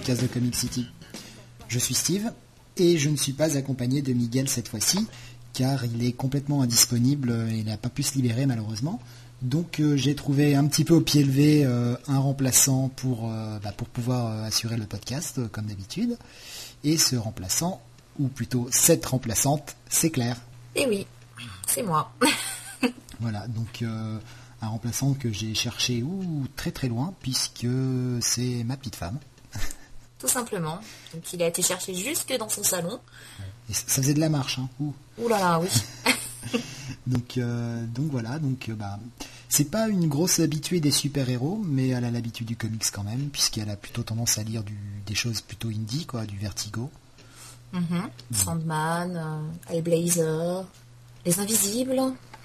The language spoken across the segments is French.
podcast de Comic City. Je suis Steve et je ne suis pas accompagné de Miguel cette fois-ci car il est complètement indisponible et il n'a pas pu se libérer malheureusement. Donc j'ai trouvé un petit peu au pied levé un remplaçant pour pouvoir assurer le podcast comme d'habitude. Et ce remplaçant, ou plutôt cette remplaçante, c'est Claire. Eh oui, c'est moi. Voilà, donc un remplaçant que j'ai cherché très très loin puisque c'est ma petite femme. Tout simplement. Donc il a été cherché jusque dans son salon. Et ça faisait de la marche, hein. Ouh là là, oui. donc voilà, c'est pas une grosse habituée des super-héros, mais elle a l'habitude du comics quand même, puisqu'elle a plutôt tendance à lire des choses plutôt indie, quoi, du Vertigo. Sandman, Hellblazer, Les Invisibles.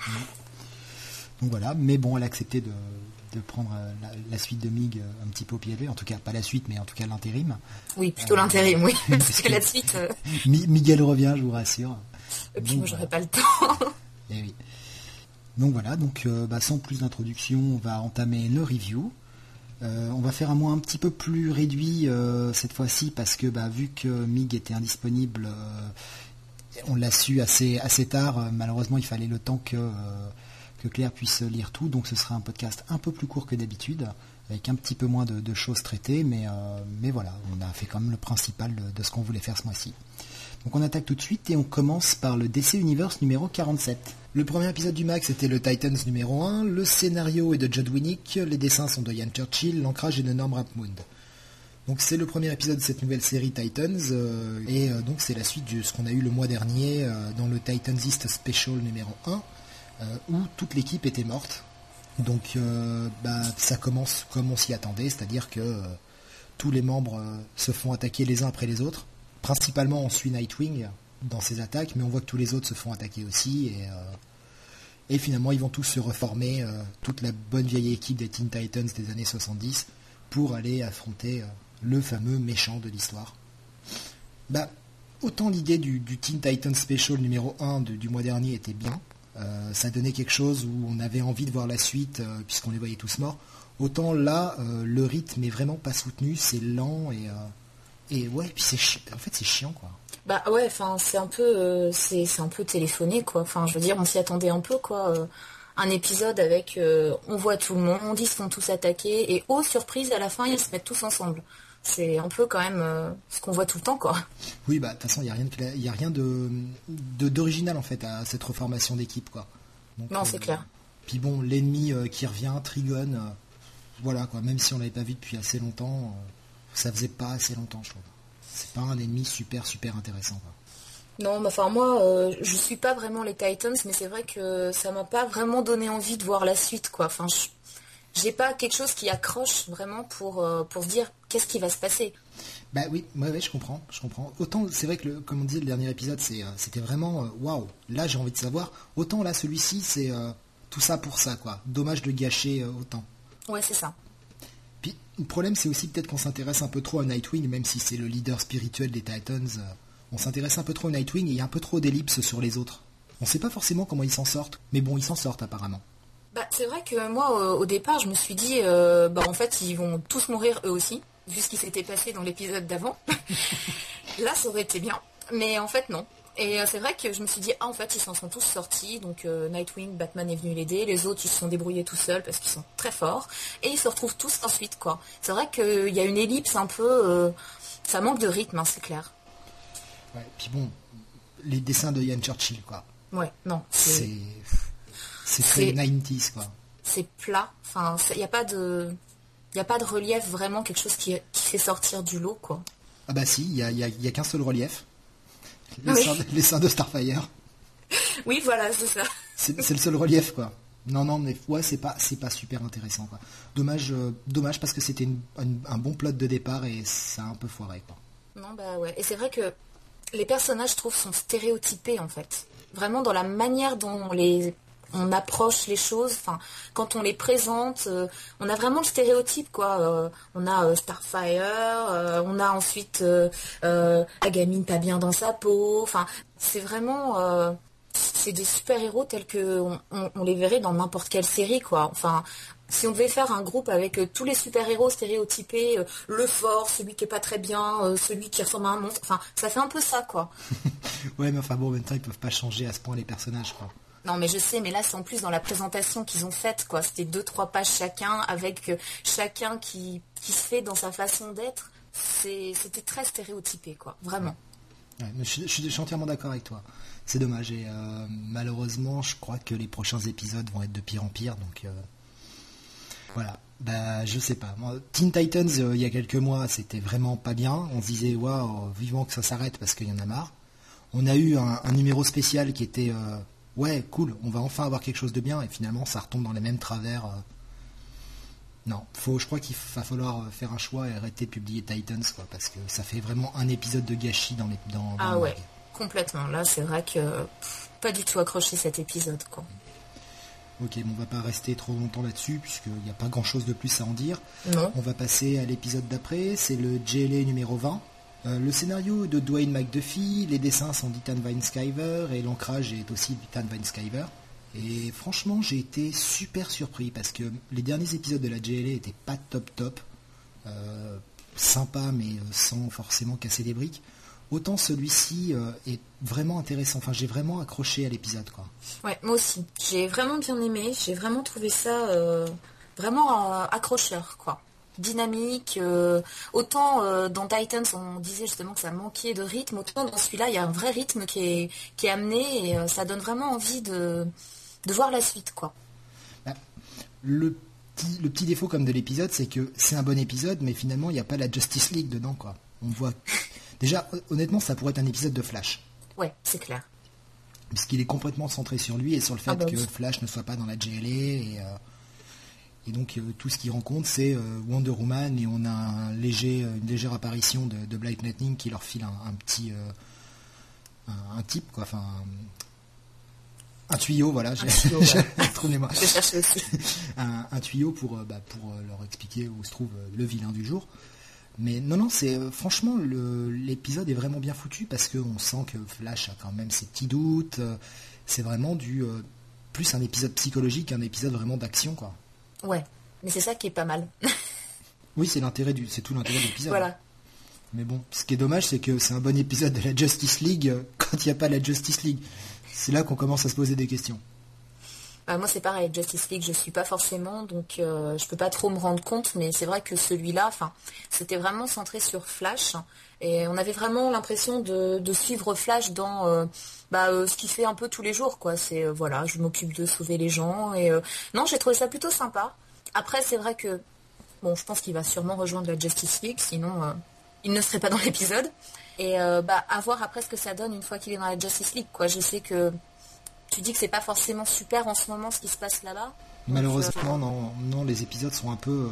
Donc voilà, mais bon, elle a accepté de prendre la suite de Mig un petit peu au pied levé, en tout cas pas la suite, mais en tout cas l'intérim. Oui, plutôt l'intérim, oui, parce que la suite... Miguel revient, je vous rassure. Et puis moi j'aurais pas le temps. Eh oui. Donc voilà, sans plus d'introduction, on va entamer le review. On va faire un mois un petit peu plus réduit cette fois-ci parce que vu que Mig était indisponible, on l'a su assez tard. Malheureusement, il fallait le temps que Claire puisse lire tout, donc ce sera un podcast un peu plus court que d'habitude, avec un petit peu moins de choses traitées, mais voilà, on a fait quand même le principal de ce qu'on voulait faire ce mois-ci. Donc on attaque tout de suite et on commence par le DC Universe numéro 47. Le premier épisode du Max était le Titans numéro 1, le scénario est de Judd Winnick, les dessins sont de Ian Churchill, l'ancrage est de Norm Rapmund. Donc c'est le premier épisode de cette nouvelle série Titans, donc c'est la suite de ce qu'on a eu le mois dernier dans le Titans East Special numéro 1, où toute l'équipe était morte. Donc ça commence comme on s'y attendait, c'est-à-dire que tous les membres se font attaquer les uns après les autres. Principalement on suit Nightwing dans ses attaques, mais on voit que tous les autres se font attaquer aussi, et finalement ils vont tous se reformer, toute la bonne vieille équipe des Teen Titans des années 70, pour aller affronter le fameux méchant de l'histoire. Autant l'idée du Teen Titans Special numéro 1 du mois dernier était bien, ça donnait quelque chose où on avait envie de voir la suite, puisqu'on les voyait tous morts, autant là, le rythme est vraiment pas soutenu, c'est lent, et puis c'est chiant, quoi. C'est un peu téléphoné, quoi. Enfin, je veux dire, on s'y attendait un peu, quoi. Un épisode avec, on voit tout le monde, ils se font tous attaquer, et surprise, à la fin, ils se mettent tous ensemble. C'est un peu quand même ce qu'on voit tout le temps, quoi. Oui, de toute façon, il y a rien d'original, en fait, à cette reformation d'équipe, quoi. Donc, non, c'est clair. Puis bon, l'ennemi qui revient, Trigon, voilà, quoi. Même si on l'avait pas vu depuis assez longtemps, ça faisait pas assez longtemps, je trouve. C'est pas un ennemi super intéressant, quoi. Non, moi, je suis pas vraiment les Titans, mais c'est vrai que ça m'a pas vraiment donné envie de voir la suite, quoi. Enfin, j'ai pas quelque chose qui accroche vraiment pour se dire qu'est-ce qui va se passer. Oui, je comprends. Autant, c'est vrai que, comme on dit, le dernier épisode, c'était vraiment waouh. Là, j'ai envie de savoir. Autant là, celui-ci, c'est tout ça pour ça, quoi. Dommage de gâcher autant. Ouais, c'est ça. Puis, le problème, c'est aussi peut-être qu'on s'intéresse un peu trop à Nightwing, même si c'est le leader spirituel des Titans. On s'intéresse un peu trop à Nightwing et il y a un peu trop d'ellipses sur les autres. On sait pas forcément comment ils s'en sortent, mais bon, ils s'en sortent apparemment. C'est vrai que moi, au départ, je me suis dit, en fait, ils vont tous mourir eux aussi, vu ce qui s'était passé dans l'épisode d'avant. Là, ça aurait été bien, mais en fait, non. Et c'est vrai que je me suis dit, en fait, ils s'en sont tous sortis, donc Nightwing, Batman est venu l'aider, les autres, ils se sont débrouillés tout seuls parce qu'ils sont très forts, et ils se retrouvent tous ensuite, quoi. C'est vrai qu'il y a une ellipse un peu, ça manque de rythme, hein, c'est clair. Ouais, puis bon, les dessins de Ian Churchill, quoi. Ouais, non, c'est très 90s, quoi. C'est plat, enfin, il n'y a pas de relief, vraiment quelque chose qui fait sortir du lot, quoi. Ah si, il y a qu'un seul relief. Les seins de Starfire. Oui, voilà, c'est ça. C'est le seul relief, quoi. Non, mais ouais, c'est pas super intéressant, quoi. Dommage parce que c'était un bon plot de départ et ça a un peu foiré, quoi. Non, ouais. Et c'est vrai que les personnages, je trouve, sont stéréotypés, en fait. Vraiment dans la manière dont on approche les choses, enfin, quand on les présente, on a vraiment le stéréotype, quoi. On a Starfire, on a ensuite la gamine pas bien dans sa peau, enfin, c'est vraiment... c'est des super-héros tels qu'on les verrait dans n'importe quelle série, quoi. Enfin, Si on devait faire un groupe avec tous les super-héros stéréotypés, le fort, celui qui est pas très bien, celui qui ressemble à un monstre, enfin, ça fait un peu ça, quoi. Ouais, mais enfin bon, en même temps, ils peuvent pas changer à ce point les personnages, quoi. Non, mais je sais, mais là, c'est en plus dans la présentation qu'ils ont faite, quoi. C'était 2-3 pages chacun, avec chacun qui se fait dans sa façon d'être. C'était très stéréotypé, quoi. Vraiment. Ouais, mais je suis entièrement d'accord avec toi. C'est dommage. Et malheureusement, je crois que les prochains épisodes vont être de pire en pire. Donc voilà. Bah, je sais pas. Moi, Teen Titans, il y a quelques mois, c'était vraiment pas bien. On se disait, waouh, vivement que ça s'arrête parce qu'il y en a marre. On a eu un numéro spécial qui était... ouais, cool, on va enfin avoir quelque chose de bien, et finalement ça retombe dans les mêmes travers. Non, je crois qu'il va falloir faire un choix et arrêter de publier Titans, quoi, parce que ça fait vraiment un épisode de gâchis dans Ah ouais, complètement. Là, c'est vrai que pas du tout accroché cet épisode, quoi. Ok, bon, on va pas rester trop longtemps là-dessus, puisqu'il n'y a pas grand-chose de plus à en dire. Non. On va passer à l'épisode d'après, c'est le JLA numéro 20. Le scénario est de Dwayne McDuffie, les dessins sont d'Ethan Van Sciver et l'ancrage est aussi d'Ethan Van Sciver. Et franchement, j'ai été super surpris parce que les derniers épisodes de la JLA étaient pas top. Sympa, mais sans forcément casser des briques. Autant celui-ci est vraiment intéressant. Enfin, j'ai vraiment accroché à l'épisode, quoi. Ouais, moi aussi. J'ai vraiment bien aimé. J'ai vraiment trouvé ça vraiment accrocheur, quoi. Dynamique, autant dans Titans on disait justement que ça manquait de rythme, autant dans celui-là il y a un vrai rythme qui est amené et ça donne vraiment envie de voir la suite, quoi. Bah, le petit défaut comme de l'épisode, c'est que c'est un bon épisode, mais finalement il n'y a pas la Justice League dedans, quoi. On voit déjà, honnêtement, ça pourrait être un épisode de Flash. Ouais, c'est clair. Puisqu'il est complètement centré sur lui et sur le fait que Flash ne soit pas dans la JLA et donc tout ce qu'il rencontre, c'est Wonder Woman, et on a une légère apparition de Black Lightning qui leur file un petit un type, quoi, enfin un tuyau, voilà, trouvez-moi. Je cherchais aussi. un tuyau pour leur expliquer où se trouve le vilain du jour. Mais non, c'est franchement l'épisode est vraiment bien foutu parce qu'on sent que Flash a quand même ses petits doutes. C'est vraiment plus un épisode psychologique qu'un épisode vraiment d'action, quoi. Ouais, mais c'est ça qui est pas mal. Oui, c'est tout l'intérêt de l'épisode. Voilà. Mais bon, ce qui est dommage, c'est que c'est un bon épisode de la Justice League quand il n'y a pas la Justice League. C'est là qu'on commence à se poser des questions. Moi, c'est pareil, Justice League, je suis pas forcément, donc je peux pas trop me rendre compte, mais c'est vrai que celui-là, c'était vraiment centré sur Flash, et on avait vraiment l'impression de suivre Flash dans ce qu'il fait un peu tous les jours, quoi. C'est voilà, je m'occupe de sauver les gens, et non, j'ai trouvé ça plutôt sympa. Après, c'est vrai que bon, je pense qu'il va sûrement rejoindre la Justice League, sinon il ne serait pas dans l'épisode. Et à voir après ce que ça donne une fois qu'il est dans la Justice League, quoi. Je sais que tu dis que c'est pas forcément super en ce moment ce qui se passe là-bas. Malheureusement, non, les épisodes sont un peu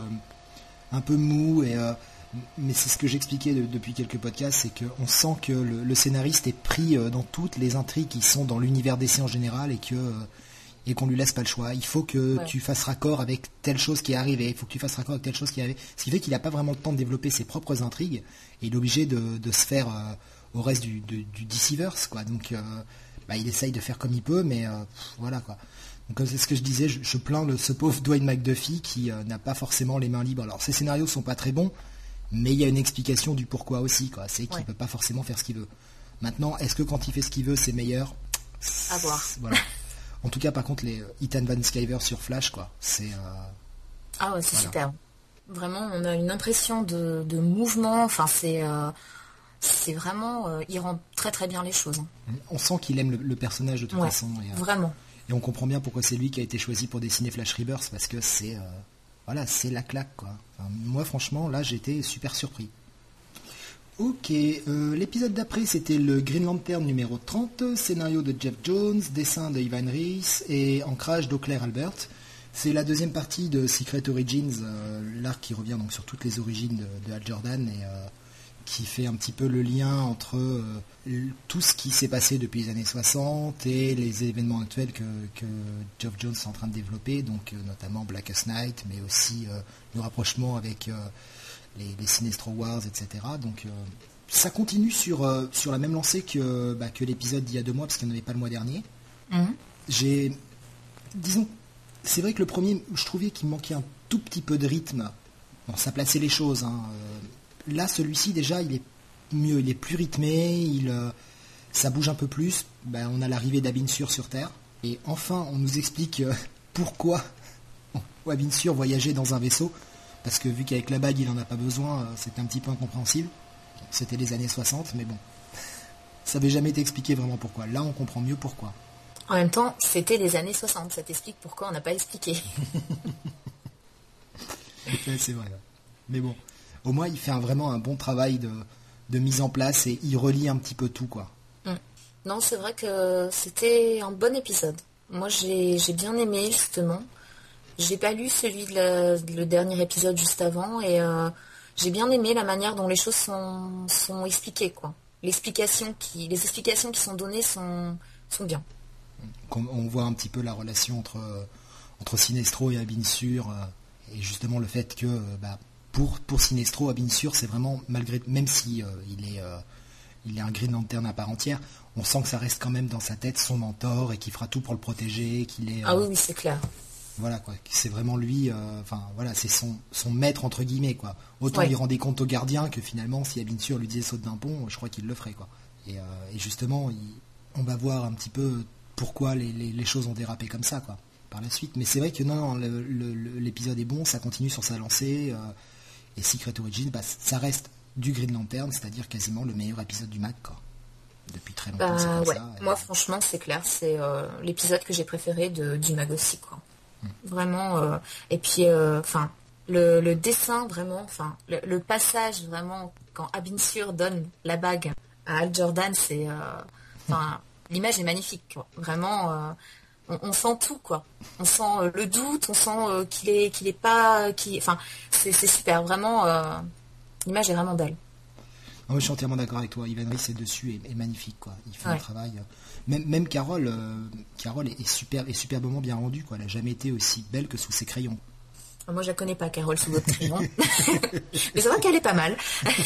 mous, mais c'est ce que j'expliquais depuis quelques podcasts, c'est qu'on sent que le scénariste est pris dans toutes les intrigues qui sont dans l'univers DC en général et qu'on lui laisse pas le choix. Il faut que tu fasses raccord avec telle chose qui est arrivée, il faut que tu fasses raccord avec telle chose qui est arrivée. Ce qui fait qu'il n'a pas vraiment le temps de développer ses propres intrigues et il est obligé de se faire au reste du DCverse, quoi. Donc il essaye de faire comme il peut, mais voilà, quoi. Donc c'est ce que je disais, je plains ce pauvre Dwayne McDuffie qui n'a pas forcément les mains libres. Alors ses scénarios sont pas très bons, mais il y a une explication du pourquoi aussi, quoi. C'est qu'il peut pas forcément faire ce qu'il veut. Maintenant, est-ce que quand il fait ce qu'il veut, c'est meilleur ? À voir. Voilà. En tout cas, par contre, les Ethan Van Sciver sur Flash, quoi, c'est... Ah ouais, c'est super. Vraiment, on a une impression de mouvement, enfin c'est vraiment... il rend très très bien les choses. On sent qu'il aime le personnage de toute façon. Vraiment. Et on comprend bien pourquoi c'est lui qui a été choisi pour dessiner Flash Rebirth, parce que c'est c'est la claque, quoi. Enfin, moi, franchement, là, j'étais super surpris. Ok, l'épisode d'après, c'était le Green Lantern numéro 30, scénario de Jeff Jones, dessin de Ivan Reis et ancrage d'Auclair Albert. C'est la deuxième partie de Secret Origins, l'arc qui revient donc sur toutes les origines de Hal Jordan et qui fait un petit peu le lien entre tout ce qui s'est passé depuis les années 60 et les événements actuels que Geoff Jones est en train de développer, donc notamment Blackest Night, mais aussi le rapprochement avec les Sinestro Wars, etc. Donc ça continue sur la même lancée que l'épisode d'il y a 2 mois, parce qu'il n'y en avait pas le mois dernier. Disons, c'est vrai que le premier, je trouvais qu'il manquait un tout petit peu de rythme. Bon, ça plaçait les choses. Hein. Là, celui-ci, déjà, il est mieux. Il est plus rythmé. Ça bouge un peu plus. Ben, on a l'arrivée d'Abin Sur Terre. Et enfin, on nous explique pourquoi Abin Sur voyageait dans un vaisseau. Parce que vu qu'avec la bague, il n'en a pas besoin, c'était un petit peu incompréhensible. C'était les années 60, mais bon. Ça n'avait jamais été expliqué vraiment pourquoi. Là, on comprend mieux pourquoi. En même temps, c'était les années 60. Ça t'explique pourquoi on n'a pas expliqué. Ouais, c'est vrai. Mais bon, au moins, il fait vraiment un bon travail de mise en place et il relie un petit peu tout, quoi. Non, c'est vrai que c'était un bon épisode. Moi, j'ai bien aimé, justement. J'ai pas lu le dernier épisode juste avant et j'ai bien aimé la manière dont les choses sont expliquées, quoi. Les explications qui sont données sont bien. On voit un petit peu la relation entre Sinestro et Abin Sur et justement le fait que pour Sinestro, Abin Sur, c'est vraiment, même si il est un Green Lantern à part entière, on sent que ça reste quand même dans sa tête son mentor et qu'il fera tout pour le protéger, qu'il est... Ah oui, c'est clair. Voilà, quoi. C'est vraiment lui, c'est son maître, entre guillemets, quoi. Autant Ouais. il rendait compte au gardien que finalement, si Abin Sur lui disait saute d'un pont, je crois qu'il le ferait, quoi. Et justement, on va voir un petit peu pourquoi les choses ont dérapé comme ça, quoi, par la suite. Mais c'est vrai que non, l'épisode est bon, ça continue sur sa lancée, et Secret Origins, ça reste du Green Lantern, c'est-à-dire quasiment le meilleur épisode du Mag, quoi. Depuis très longtemps, c'est comme Ouais. ça. Moi, franchement, c'est clair, c'est l'épisode que j'ai préféré du Mag aussi, quoi. Vraiment. Et puis, le dessin, vraiment, le passage, vraiment, quand Abin Sur donne la bague à Hal Jordan, c'est... l'image est magnifique, quoi. Vraiment, on sent tout, quoi. On sent le doute, on sent qu'il est pas... c'est super, vraiment... l'image est vraiment belle. Ah, moi, je suis entièrement d'accord avec toi. Ivan Reis est dessus est magnifique, quoi. Il fait un travail. Même Carole est superbement bien rendue, quoi. Elle n'a jamais été aussi belle que sous ses crayons. Moi, je la connais pas, Carole, sous votre crayon. Mais c'est vrai qu'elle est pas mal.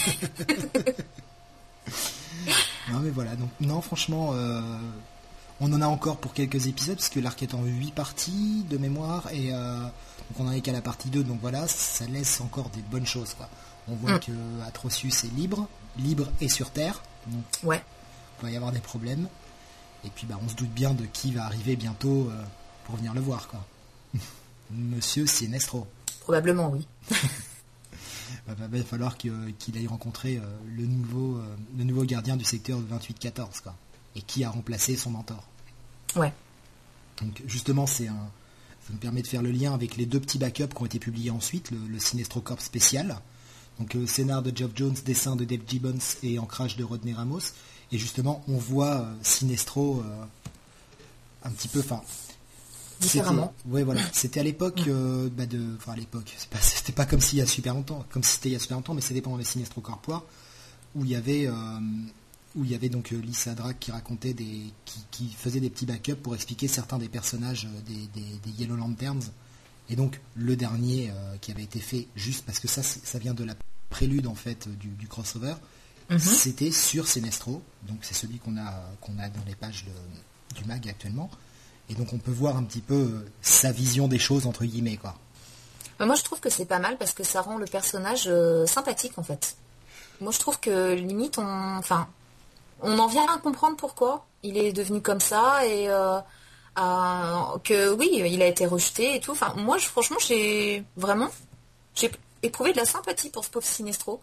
Non, mais voilà. Donc, non, franchement, on en a encore pour quelques épisodes, parce que l'arc est en 8 parties de mémoire, et donc on n'en est qu'à la partie 2, donc voilà, ça laisse encore des bonnes choses, quoi. On voit que Atrocious est libre et sur Terre, donc ouais. il va y avoir des problèmes. Et puis on se doute bien de qui va arriver bientôt pour venir le voir, quoi. Monsieur Sinestro. Probablement, oui. Il va falloir qu'il aille rencontrer le nouveau gardien du secteur 2814, quoi. Et qui a remplacé son mentor. Ouais. Donc justement, ça me permet de faire le lien avec les 2 petits backups qui ont été publiés ensuite, le Sinestro Corps spécial. Donc scénar de Geoff Jones, dessin de Dave Gibbons et ancrage de Rodney Ramos. Et justement, on voit Sinestro un petit peu... Différemment. Ouais, voilà. C'était à l'époque à l'époque, c'était pas comme s'il y a super longtemps, mais c'était pendant les Sinestro Corpois, où il y avait donc Lisa Drake qui racontait qui faisait des petits backups pour expliquer certains des personnages des Yellow Lanterns. Et donc le dernier qui avait été fait juste parce que ça vient de la prélude en fait du crossover, c'était sur Sinestro. Donc c'est celui qu'on a dans les pages du mag actuellement. Et donc on peut voir un petit peu sa vision des choses entre guillemets, quoi. Moi je trouve que c'est pas mal parce que ça rend le personnage sympathique en fait. Moi je trouve que limite on en vient à comprendre pourquoi il est devenu comme ça et que oui il a été rejeté et tout. Enfin moi franchement j'ai éprouvé de la sympathie pour ce pauvre Sinestro.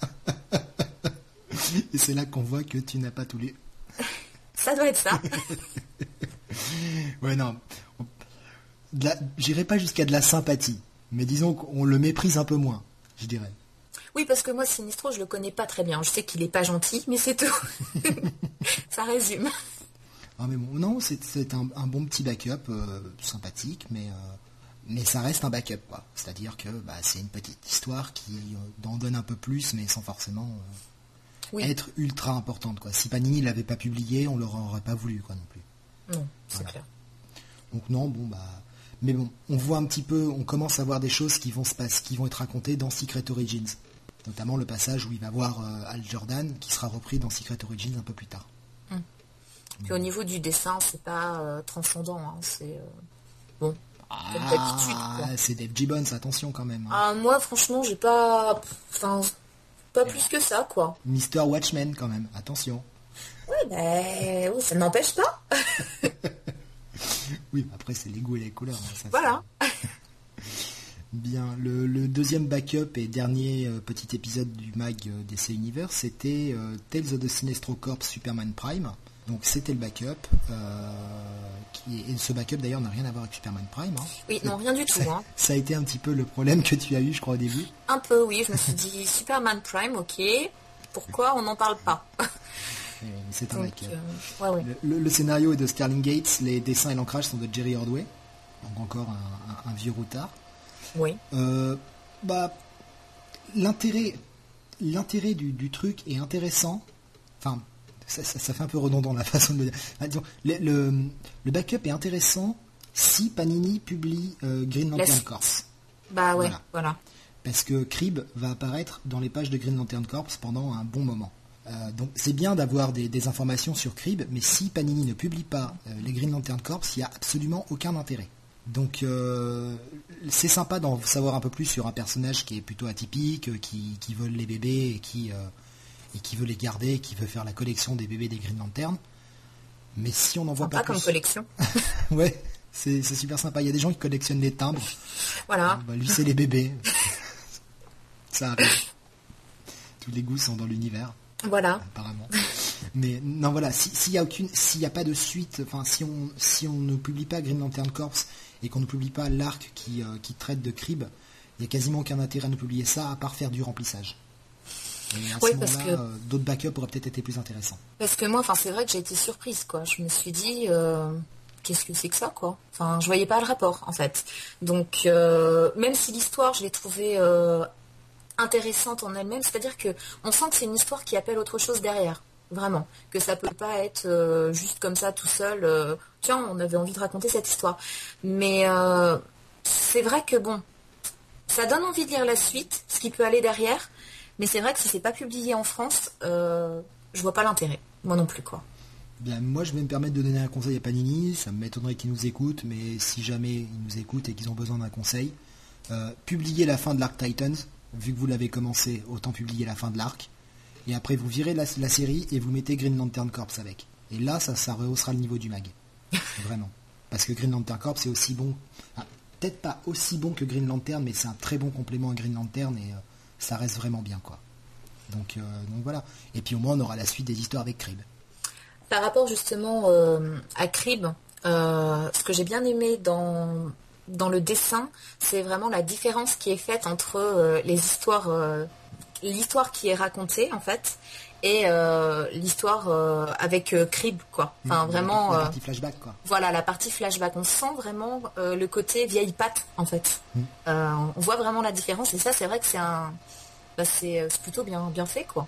Et c'est là qu'on voit que tu n'as pas tous les... Ça doit être ça. Ouais, non. J'irai pas jusqu'à de la sympathie, mais disons qu'on le méprise un peu moins, je dirais. Oui, parce que moi, Sinestro, je le connais pas très bien. Je sais qu'il est pas gentil, mais c'est tout. Ça résume. Ah, mais bon, non, c'est un bon petit backup sympathique, mais ça reste un backup, quoi. C'est-à-dire que c'est une petite histoire qui en donne un peu plus, mais sans forcément être ultra importante, quoi. Si Panini l'avait pas publié, on leur aurait pas voulu, quoi, non plus. Non, c'est clair. Donc non, mais bon, on voit un petit peu, on commence à voir des choses qui vont être racontées dans Secret Origins. Notamment le passage où il va voir Hal Jordan, qui sera repris dans Secret Origins un peu plus tard. Puis au niveau du dessin, c'est pas transcendant, hein, c'est bon. comme d'habitude, quoi. C'est Dave Gibbons, attention quand même. Ah, moi, franchement, j'ai pas... Enfin, pas plus que ça, quoi. Mr. Watchmen quand même, attention. Ouais, ben, oui, ça ne m'empêche pas. Oui, après c'est les goûts et les couleurs. Ça, Voilà. Bien, le deuxième backup et dernier petit épisode du mag DC Universe, c'était Tales of the Sinestro Corps Superman Prime. Donc c'était le backup, et ce backup d'ailleurs n'a rien à voir avec Superman Prime. Hein. Oui, non, rien du tout. Hein. Ça a été un petit peu le problème que tu as eu, je crois, au début. Un peu, oui, je me suis dit Superman Prime, ok, pourquoi on n'en parle pas? C'est un Donc, backup. ouais. Le scénario est de Sterling Gates, les dessins et l'ancrage sont de Jerry Ordway, donc encore un vieux routard. Oui. L'intérêt du truc est intéressant. Enfin, ça fait un peu redondant la façon de le dire. Disons, le backup est intéressant si Panini publie Green Lantern Corps. Bah ouais, voilà. Parce que Crib va apparaître dans les pages de Green Lantern Corps pendant un bon moment. Donc c'est bien d'avoir des informations sur Crib, mais si Panini ne publie pas les Green Lantern Corps, il n'y a absolument aucun intérêt. Donc c'est sympa d'en savoir un peu plus sur un personnage qui est plutôt atypique, qui vole les bébés et qui veut les garder, qui veut faire la collection des bébés des Green Lantern. Mais si on n'en voit pas plus... comme collection. Ouais, c'est super sympa. Il y a des gens qui collectionnent les timbres. Voilà. Lui c'est les bébés. Ça arrive. Tous les goûts sont dans l'univers. Voilà. Apparemment. Mais non, voilà, s'il y a pas de suite, enfin si on ne publie pas Green Lantern Corps et qu'on ne publie pas l'arc qui traite de Crib, il n'y a quasiment aucun intérêt à ne publier ça à part faire du remplissage. Et à ce moment-là, d'autres backups auraient peut-être été plus intéressants. Parce que moi, c'est vrai que j'ai été surprise, quoi. Je me suis dit, qu'est-ce que c'est que ça, quoi. Enfin, je voyais pas le rapport, en fait. Donc, même si l'histoire, je l'ai trouvée intéressante en elle-même, c'est-à-dire que on sent que c'est une histoire qui appelle autre chose derrière. Vraiment, que ça peut pas être juste comme ça tout seul. Tiens, on avait envie de raconter cette histoire. Mais c'est vrai que bon, ça donne envie de lire la suite, ce qui peut aller derrière. Mais c'est vrai que si c'est pas publié en France, je vois pas l'intérêt. Moi non plus, quoi. Bien, moi je vais me permettre de donner un conseil à Panini. Ça m'étonnerait qu'ils nous écoutent, mais si jamais ils nous écoutent et qu'ils ont besoin d'un conseil, publiez la fin de l'Arc Titans. Vu que vous l'avez commencé, autant publier la fin de l'arc. Et après, vous virez la série et vous mettez Green Lantern Corps avec. Et là, ça rehaussera le niveau du mag. Vraiment. Parce que Green Lantern Corps, c'est aussi bon. Peut-être pas aussi bon que Green Lantern, mais c'est un très bon complément à Green Lantern et ça reste vraiment bien, quoi. Donc voilà. Et puis au moins, on aura la suite des histoires avec Crib. Par rapport justement à Crib, ce que j'ai bien aimé dans le dessin, c'est vraiment la différence qui est faite entre l'histoire qui est racontée en fait et l'histoire avec Crib, quoi. Enfin vraiment. La partie flashback, quoi. Voilà, la partie flashback. On sent vraiment le côté vieille patte en fait. On voit vraiment la différence et ça, c'est vrai que c'est plutôt bien fait, quoi.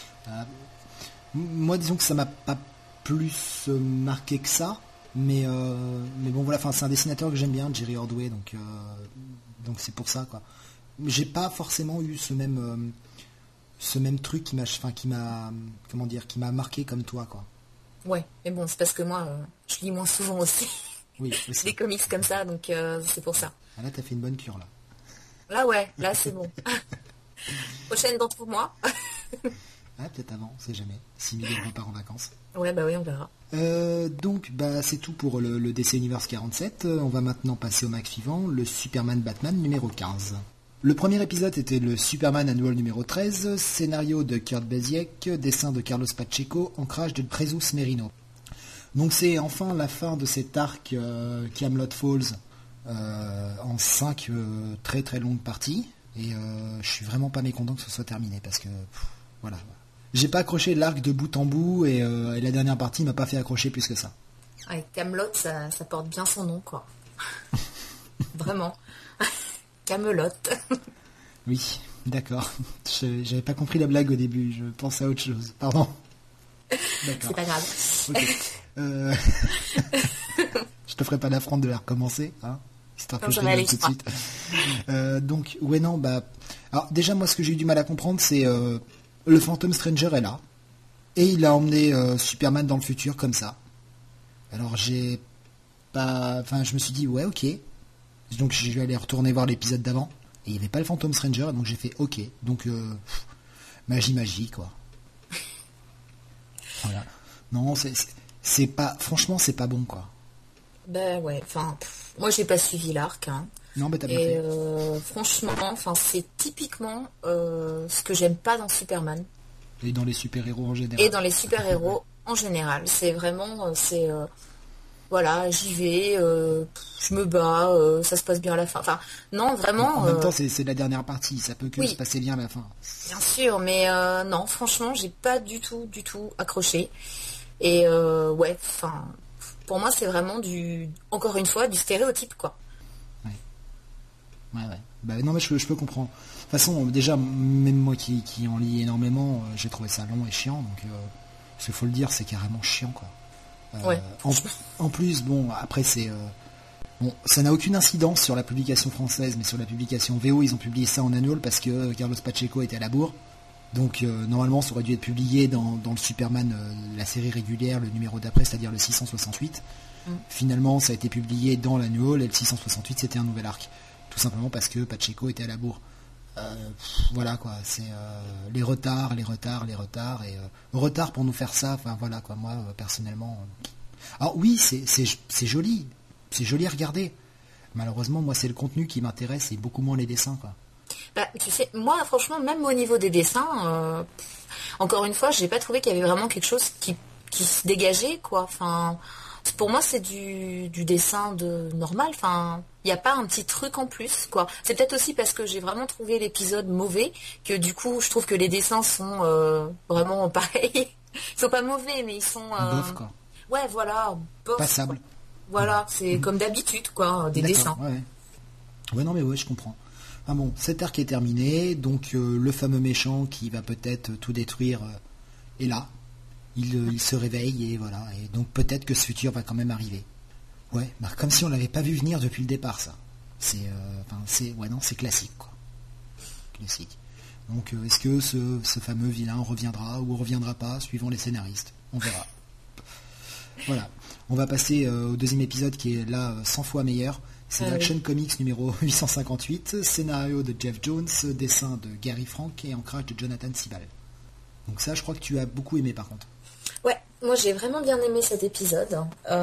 Moi, disons que ça m'a pas plus marqué que ça. Mais bon voilà, c'est un dessinateur que j'aime bien, Jerry Ordway, donc c'est pour ça, quoi. J'ai pas forcément eu ce même truc qui m'a marqué comme toi, quoi. Ouais, mais bon, c'est parce que moi je lis moins souvent aussi. Oui, aussi. Des comics comme ça, donc c'est pour ça. Ah, là t'as fait une bonne cure là. Là c'est bon. Prochaine d'entre moi. Ah, peut-être avant, on sait jamais. Si Miguel repart en vacances. Ouais, bah oui, on verra. Donc, c'est tout pour le DC Universe 47. On va maintenant passer au mag suivant, le Superman Batman numéro 15. Le premier épisode était le Superman Annual numéro 13, scénario de Kurt Busiek, dessin de Carlos Pacheco, ancrage de Jesus Merino. Donc c'est enfin la fin de cet arc Camelot Falls en 5 très très longues parties. Et je suis vraiment pas mécontent que ce soit terminé parce que voilà. J'ai pas accroché l'arc de bout en bout et la dernière partie m'a pas fait accrocher plus que ça. Avec Camelot, ça porte bien son nom, quoi. Vraiment. Camelot. Oui, d'accord. J'avais pas compris la blague au début, je pensais à autre chose. Pardon. D'accord. C'est pas grave. Okay. Je te ferai pas l'affront de la recommencer, hein, histoire que je rigole tout de suite. Donc, ouais, non, alors déjà, moi, ce que j'ai eu du mal à comprendre, c'est le Phantom Stranger est là. Et il a emmené Superman dans le futur comme ça. Alors je me suis dit, ouais, ok. Donc je vais aller retourner voir l'épisode d'avant, et il n'y avait pas le Phantom Stranger, donc j'ai fait ok. Donc magie, quoi. Voilà. Non, c'est pas... Franchement, c'est pas bon, quoi. Ben ouais, enfin, moi j'ai pas suivi l'arc, hein. Non, mais t'as bien Et fait. franchement, enfin, c'est typiquement ce que j'aime pas dans Superman. Et dans les super-héros en général. Et dans les super-héros en général. C'est vraiment, voilà, j'y vais, je me bats, ça se passe bien à la fin. Enfin, non, vraiment. En même temps, c'est la dernière partie, ça peut que oui, se passer bien à la fin. bien sûr, mais non, franchement, j'ai pas du tout accroché. Et ouais, enfin, pour moi, c'est vraiment encore une fois, du stéréotype, quoi. Ouais. Bah, non, mais je peux comprendre. De toute façon, déjà, même moi qui en lis énormément, j'ai trouvé ça long et chiant. Donc, ce qu'il faut le dire, c'est carrément chiant, quoi. Ouais. En plus, bon, après, bon, ça n'a aucune incidence sur la publication française, mais sur la publication VO, ils ont publié ça en annual parce que Carlos Pacheco était à la bourre. Donc, normalement, ça aurait dû être publié dans le Superman, la série régulière, le numéro d'après, c'est-à-dire le 668. Finalement, ça a été publié dans l'annual, et le 668, c'était un nouvel arc. Tout simplement parce que Pacheco était à la bourre. Voilà quoi, c'est les retards et retard pour nous faire ça. Enfin voilà quoi, moi personnellement. Alors oui, c'est joli à regarder. Malheureusement, moi c'est le contenu qui m'intéresse et beaucoup moins les dessins quoi. Bah, tu sais, moi franchement, même au niveau des dessins, encore une fois, j'ai pas trouvé qu'il y avait vraiment quelque chose qui se dégageait quoi. Enfin, pour moi, c'est du dessin normal. Enfin, il n'y a pas un petit truc en plus, quoi. C'est peut-être aussi parce que j'ai vraiment trouvé l'épisode mauvais que du coup, je trouve que les dessins sont vraiment pareils. Ils sont pas mauvais, mais ils sont... bof quoi. Ouais, voilà, bof. Passable. Voilà, c'est comme d'habitude, quoi, des dessins. Ouais, non mais ouais, je comprends. Ah bon, cet arc est terminé, donc le fameux méchant qui va peut-être tout détruire est là. Il se réveille et voilà. Et donc peut-être que ce futur va quand même arriver. Ouais, bah comme si on l'avait pas vu venir depuis le départ, ça. C'est classique, quoi. Classique. Donc est-ce que ce fameux vilain reviendra ou reviendra pas, suivant les scénaristes. On verra. Voilà. On va passer au deuxième épisode qui est là 100 fois meilleur. C'est l'Action Comics numéro 858, scénario de Jeff Jones, dessin de Gary Frank et ancrage de Jonathan Sibal. Donc ça, je crois que tu as beaucoup aimé par contre. Ouais, moi j'ai vraiment bien aimé cet épisode.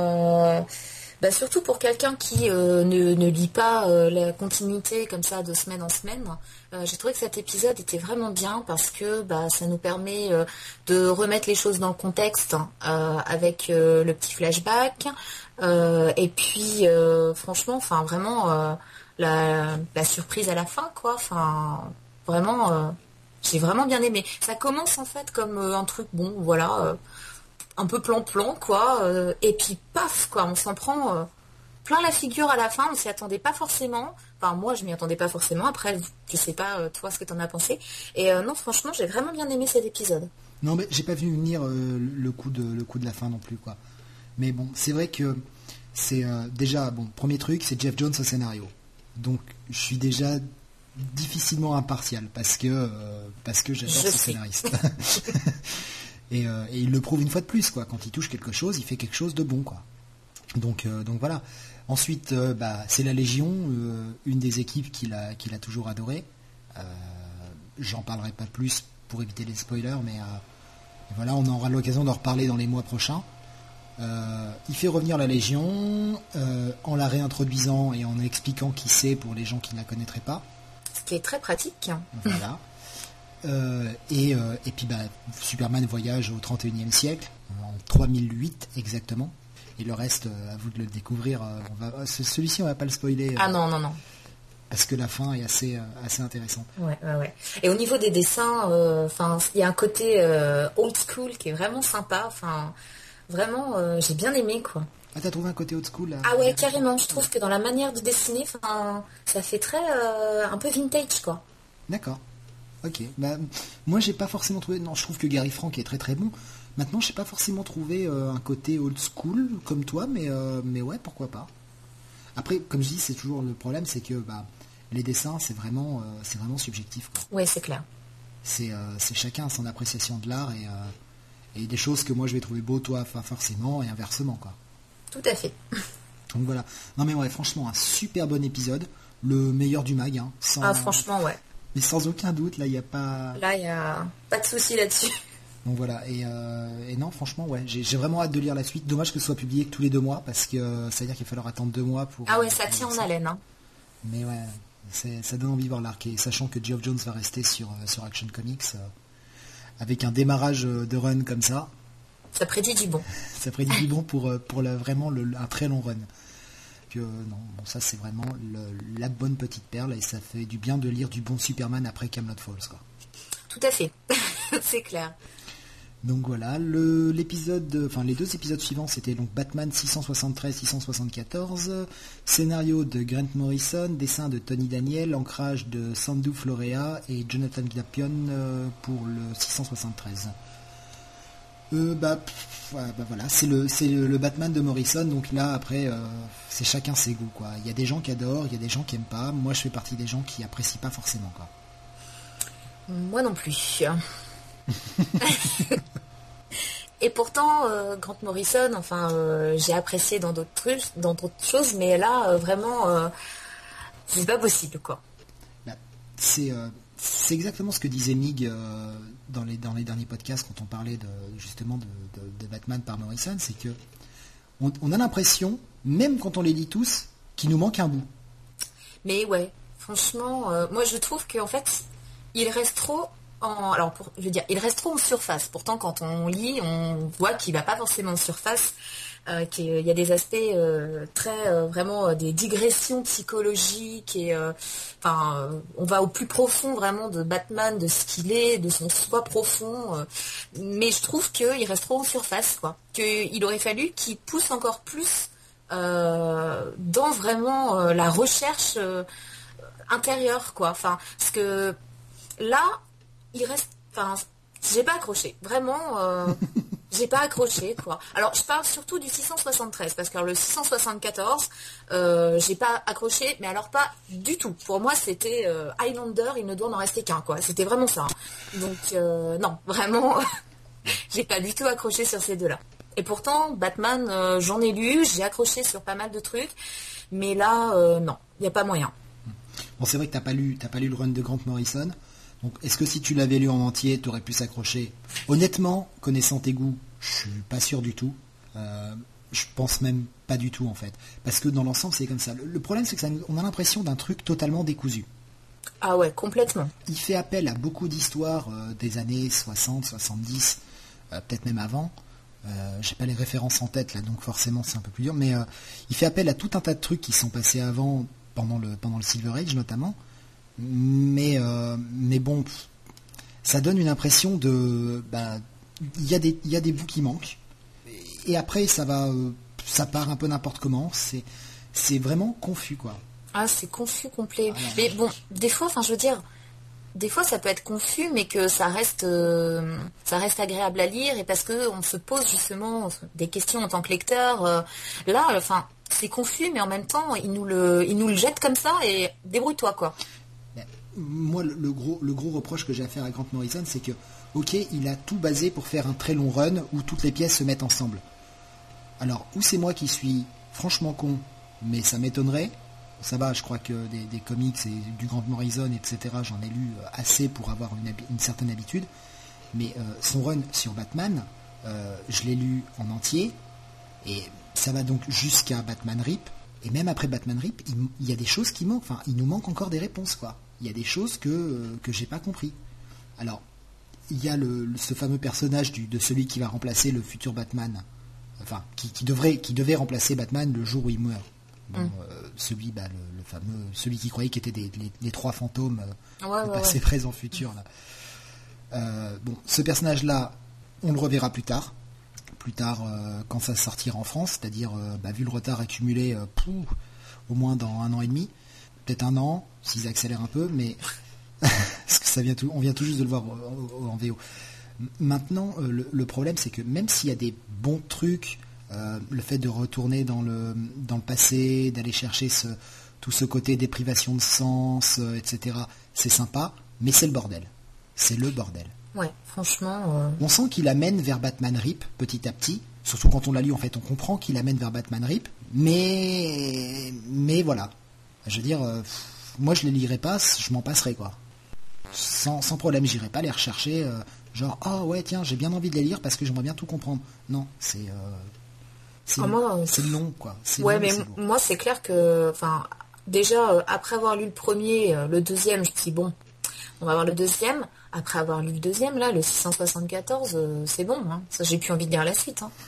Bah, surtout pour quelqu'un qui ne lit pas la continuité comme ça de semaine en semaine. J'ai trouvé que cet épisode était vraiment bien parce que bah, ça nous permet de remettre les choses dans le contexte avec le petit flashback. Et puis franchement, enfin vraiment la surprise à la fin, quoi. Enfin vraiment, j'ai vraiment bien aimé. Ça commence en fait comme un truc bon, voilà. Un peu plan-plan, quoi, et puis paf, quoi, on s'en prend plein la figure à la fin, on s'y attendait pas forcément, enfin moi je m'y attendais pas forcément, après je sais pas toi ce que t'en as pensé, et non franchement j'ai vraiment bien aimé cet épisode. Non mais j'ai pas vu venir le coup de la fin non plus quoi, mais bon c'est vrai que c'est déjà, bon premier truc c'est Jeff Jones au scénario, donc je suis déjà difficilement impartial parce que j'adore ce scénariste. Et il le prouve une fois de plus, quoi. Quand il touche quelque chose, il fait quelque chose de bon, quoi. Donc voilà. Ensuite, c'est la Légion, une des équipes qu'il a toujours adoré. J'en parlerai pas plus pour éviter les spoilers, mais voilà, on aura l'occasion d'en reparler dans les mois prochains. Il fait revenir la Légion en la réintroduisant et en expliquant qui c'est pour les gens qui ne la connaîtraient pas. Ce qui est très pratique. Voilà. Et puis Superman voyage au 31e siècle, en 3008 exactement. Et le reste, à vous de le découvrir. Celui-ci, on va pas le spoiler. Ah non. Parce que la fin est assez intéressante. Ouais. Et au niveau des dessins, il y a un côté old school qui est vraiment sympa. Enfin, vraiment, j'ai bien aimé, quoi. Ah, t'as trouvé un côté old school là? Ah ouais, carrément. Je trouve que dans la manière de dessiner, ça fait très un peu vintage, quoi. D'accord. Ok, moi j'ai pas forcément trouvé. Non, je trouve que Gary Frank est très très bon. Maintenant, j'ai pas forcément trouvé un côté old school comme toi, mais ouais, pourquoi pas. Après, comme je dis, c'est toujours le problème, c'est que les dessins, c'est vraiment subjectif, quoi. Ouais, c'est clair. C'est chacun son appréciation de l'art et des choses que moi je vais trouver beau, toi, pas forcément, et inversement, quoi. Tout à fait. Donc voilà. Non mais ouais, franchement, un super bon épisode. Le meilleur du mag. Hein, franchement, ouais. Mais sans aucun doute, là, il n'y a pas... Là, il n'y a pas de souci là-dessus. Donc voilà, et non, franchement, ouais, j'ai vraiment hâte de lire la suite. Dommage que ce soit publié que tous les 2 mois, parce que ça veut dire qu'il va falloir attendre 2 mois pour... Ah ouais, ça tient en haleine. Hein. Mais ouais, ça donne envie de voir l'arc. Et sachant que Geoff Jones va rester sur Action Comics, avec un démarrage de run comme ça... Ça prédit du bon. Ça prédit du bon pour vraiment un très long run. Que, non, bon, ça c'est vraiment la bonne petite perle, et ça fait du bien de lire du bon Superman après Camelot Falls, quoi. Tout à fait, c'est clair. Donc voilà, les 2 épisodes suivants, c'était donc Batman 673-674, scénario de Grant Morrison, dessin de Tony Daniel, ancrage de Sandu Florea et Jonathan Glapion pour le 673. Voilà, c'est le Batman de Morrison, donc là après c'est chacun ses goûts, quoi. Il y a des gens qui adorent, il y a des gens qui aiment pas. Moi je fais partie des gens qui apprécient pas forcément, quoi. Moi non plus. Et pourtant Grant Morrison, j'ai apprécié dans d'autres choses, mais là vraiment c'est pas possible, quoi. C'est exactement ce que disait Mig dans les derniers podcasts quand on parlait justement de Batman par Morrison, c'est que on a l'impression, même quand on les lit tous, qu'il nous manque un bout. Mais ouais, franchement, moi je trouve qu'en fait, il reste trop il reste trop en surface. Pourtant, quand on lit, on voit qu'il va pas forcément en surface. Qu'il y a des aspects très vraiment des digressions psychologiques et on va au plus profond vraiment de Batman, de ce qu'il est, de son soi profond, mais je trouve qu'il reste trop en surface, quoi. Qu'il aurait fallu qu'il pousse encore plus dans vraiment la recherche intérieure, quoi. Parce que là il reste, j'ai pas accroché, vraiment. J'ai pas accroché, quoi. Alors, je parle surtout du 673, parce que le 674, j'ai pas accroché, mais alors pas du tout. Pour moi, c'était Highlander, il ne doit en rester qu'un, quoi. C'était vraiment ça. Donc, non, vraiment, j'ai pas du tout accroché sur ces 2-là. Et pourtant, Batman, j'en ai lu, j'ai accroché sur pas mal de trucs, mais là, non, il n'y a pas moyen. Bon, c'est vrai que t'as pas lu le run de Grant Morrison. Donc, est-ce que si tu l'avais lu en entier, tu aurais pu s'accrocher? Honnêtement, connaissant tes goûts, je suis pas sûr du tout. Je pense même pas du tout, en fait. Parce que dans l'ensemble, c'est comme ça. Le problème, c'est qu'on a l'impression d'un truc totalement décousu. Ah ouais, complètement. Il fait appel à beaucoup d'histoires des années 60, 70, peut-être même avant. J'ai pas les références en tête, là, donc forcément, c'est un peu plus dur. Mais il fait appel à tout un tas de trucs qui sont passés avant, pendant le Silver Age, notamment. Mais bon, ça donne une impression de... il y a des bouts qui manquent. Et après, ça part un peu n'importe comment. C'est vraiment confus, quoi. Ah, c'est confus complet. Ah, mais bon, des fois, des fois, ça peut être confus, mais que ça reste agréable à lire, et parce qu'on se pose justement des questions en tant que lecteur. Là, c'est confus, mais en même temps, il nous le jette comme ça, et débrouille-toi, quoi. Moi, le gros reproche que j'ai à faire à Grant Morrison, c'est que, ok, il a tout basé pour faire un très long run où toutes les pièces se mettent ensemble. Alors, ou c'est moi qui suis franchement con, mais ça m'étonnerait. Ça va, je crois que des comics et du Grant Morrison, etc., j'en ai lu assez pour avoir une certaine habitude. Mais son run sur Batman, je l'ai lu en entier, et ça va donc jusqu'à Batman Rip. Et même après Batman Rip, il y a des choses qui manquent. Il nous manque encore des réponses, quoi. Il y a des choses que j'ai pas compris. Alors, il y a ce fameux personnage de celui qui va remplacer le futur Batman, qui devait remplacer Batman le jour où il meurt. Bon, celui, le fameux, celui qui croyait qu'il était les 3 fantômes, passé, présent, futur. Là. Bon, ce personnage-là, on le reverra plus tard. Quand ça sortira en France, c'est-à-dire, vu le retard accumulé, au moins dans 1 an et demi, peut-être 1 an, s'ils accélèrent un peu, mais parce que on vient tout juste de le voir en VO. Maintenant, le problème, c'est que même s'il y a des bons trucs, le fait de retourner dans le passé, d'aller chercher tout ce côté déprivation de sens, etc., c'est sympa, mais c'est le bordel. C'est le bordel. Ouais, franchement... On sent qu'il amène vers Batman Rip, petit à petit, surtout quand on l'a lu, en fait, on comprend qu'il amène vers Batman Rip, mais voilà. Je veux dire, moi je les lirai pas, je m'en passerai, quoi. Sans problème, j'irai pas les rechercher, genre, ah ouais, tiens, j'ai bien envie de les lire parce que j'aimerais bien tout comprendre. Non, c'est long, quoi. Ouais, mais moi, c'est clair que, enfin, déjà, après avoir lu le premier, le deuxième, je me suis dit, bon, on va voir le deuxième. Après avoir lu le deuxième, là, le 674, c'est bon, hein. Ça, j'ai plus envie de lire la suite, hein.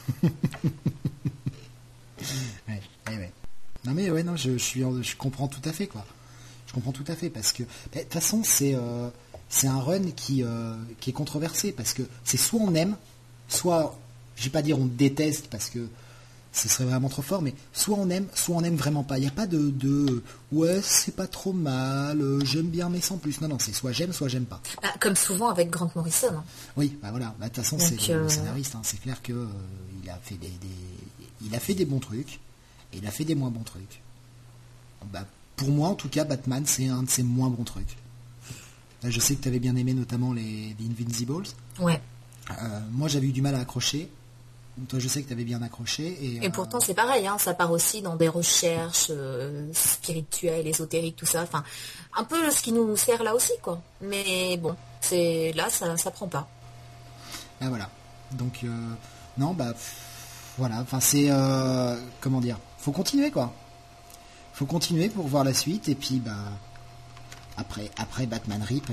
Ouais. Non mais ouais, non, je comprends tout à fait, quoi. Je comprends tout à fait parce que de toute façon c'est un run qui est controversé parce que c'est soit on aime, soit je vais pas dire on déteste parce que ce serait vraiment trop fort, mais soit on aime vraiment pas. Il n'y a pas de ouais c'est pas trop mal, j'aime bien mais sans plus. Non, c'est soit j'aime pas. Bah, comme souvent avec Grant Morrison. Hein. Oui, bah voilà. Bah, de toute façon c'est le scénariste. Hein. C'est clair que il a fait des bons trucs et il a fait des moins bons trucs. Bah, pour moi, en tout cas, Batman, c'est un de ses moins bons trucs. Là, je sais que tu avais bien aimé notamment les Invincibles. Ouais. Moi, j'avais eu du mal à accrocher. Toi, je sais que tu avais bien accroché. Et pourtant, c'est pareil. Hein, ça part aussi dans des recherches spirituelles, ésotériques, tout ça. Enfin, un peu ce qui nous sert là aussi, quoi. Mais bon, là, ça prend pas. Ah, voilà. Donc, non, bah, voilà. Enfin, c'est... comment dire ? Faut continuer, quoi. Faut continuer pour voir la suite et puis bah après Batman Rip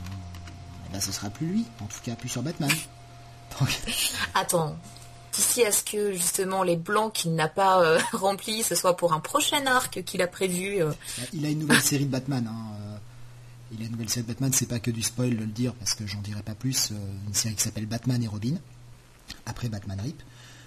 ce sera plus lui, en tout cas plus sur Batman. Donc... Attends, d'ici à ce que justement les blancs qu'il n'a pas remplis ce soit pour un prochain arc qu'il a prévu. Il a une nouvelle série de Batman. Il a une nouvelle série de Batman, c'est pas que du spoil de le dire parce que j'en dirai pas plus. Une série qui s'appelle Batman et Robin après Batman Rip.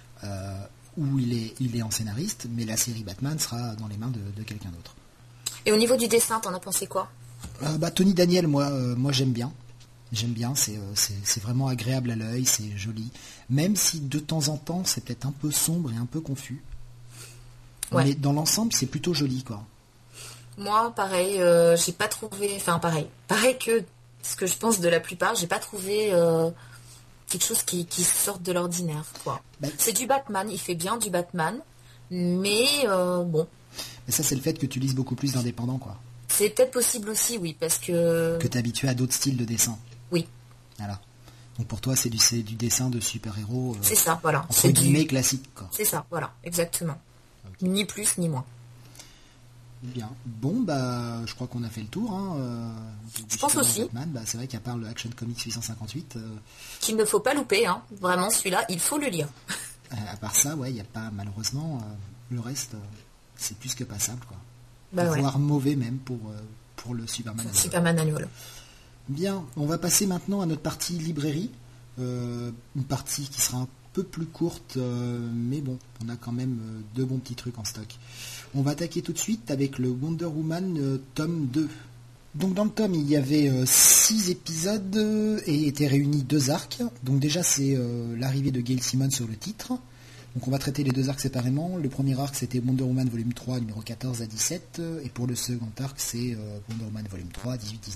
Où il est en scénariste, mais la série Batman sera dans les mains de quelqu'un d'autre. Et au niveau du dessin, t'en as pensé quoi ? Tony Daniel, moi j'aime bien. J'aime bien, c'est vraiment agréable à l'œil, c'est joli. Même si de temps en temps, c'est peut-être un peu sombre et un peu confus. Ouais. Mais dans l'ensemble, c'est plutôt joli, quoi. Moi, pareil, j'ai pas trouvé... Enfin, pareil que ce que je pense de la plupart, j'ai pas trouvé... quelque chose qui sorte de l'ordinaire, quoi. C'est du Batman, il fait bien du Batman, mais bon. Mais ça, c'est le fait que tu lises beaucoup plus d'indépendants, quoi. C'est peut-être possible aussi, oui, parce que... Que t'es habitué à d'autres styles de dessin. Oui. Voilà. Donc pour toi, c'est du dessin de super-héros... c'est ça, voilà. Entre guillemets classique, quoi. C'est ça, voilà, exactement. Okay. Ni plus, ni moins. Bien. Bon, bah, je crois qu'on a fait le tour. Hein, je pense aussi. Batman. Bah, c'est vrai qu'à part le Action Comics 858... qu'il ne faut pas louper, hein. Vraiment, celui-là, il faut le lire. À part ça, ouais, il n'y a pas, malheureusement, le reste, c'est plus que passable, quoi. Bah, voire mauvais même pour le Superman. Superman Annual. Bien, on va passer maintenant à notre partie librairie. Une partie qui sera un peu plus courte, mais bon, on a quand même deux bons petits trucs en stock. On va attaquer tout de suite avec le Wonder Woman tome 2. Donc dans le tome, il y avait 6 épisodes et étaient réunis 2 arcs. Donc déjà, c'est l'arrivée de Gail Simone sur le titre. Donc on va traiter les 2 arcs séparément. Le premier arc, c'était Wonder Woman volume 3, numéro 14 à 17. Et pour le second arc, c'est Wonder Woman volume 3,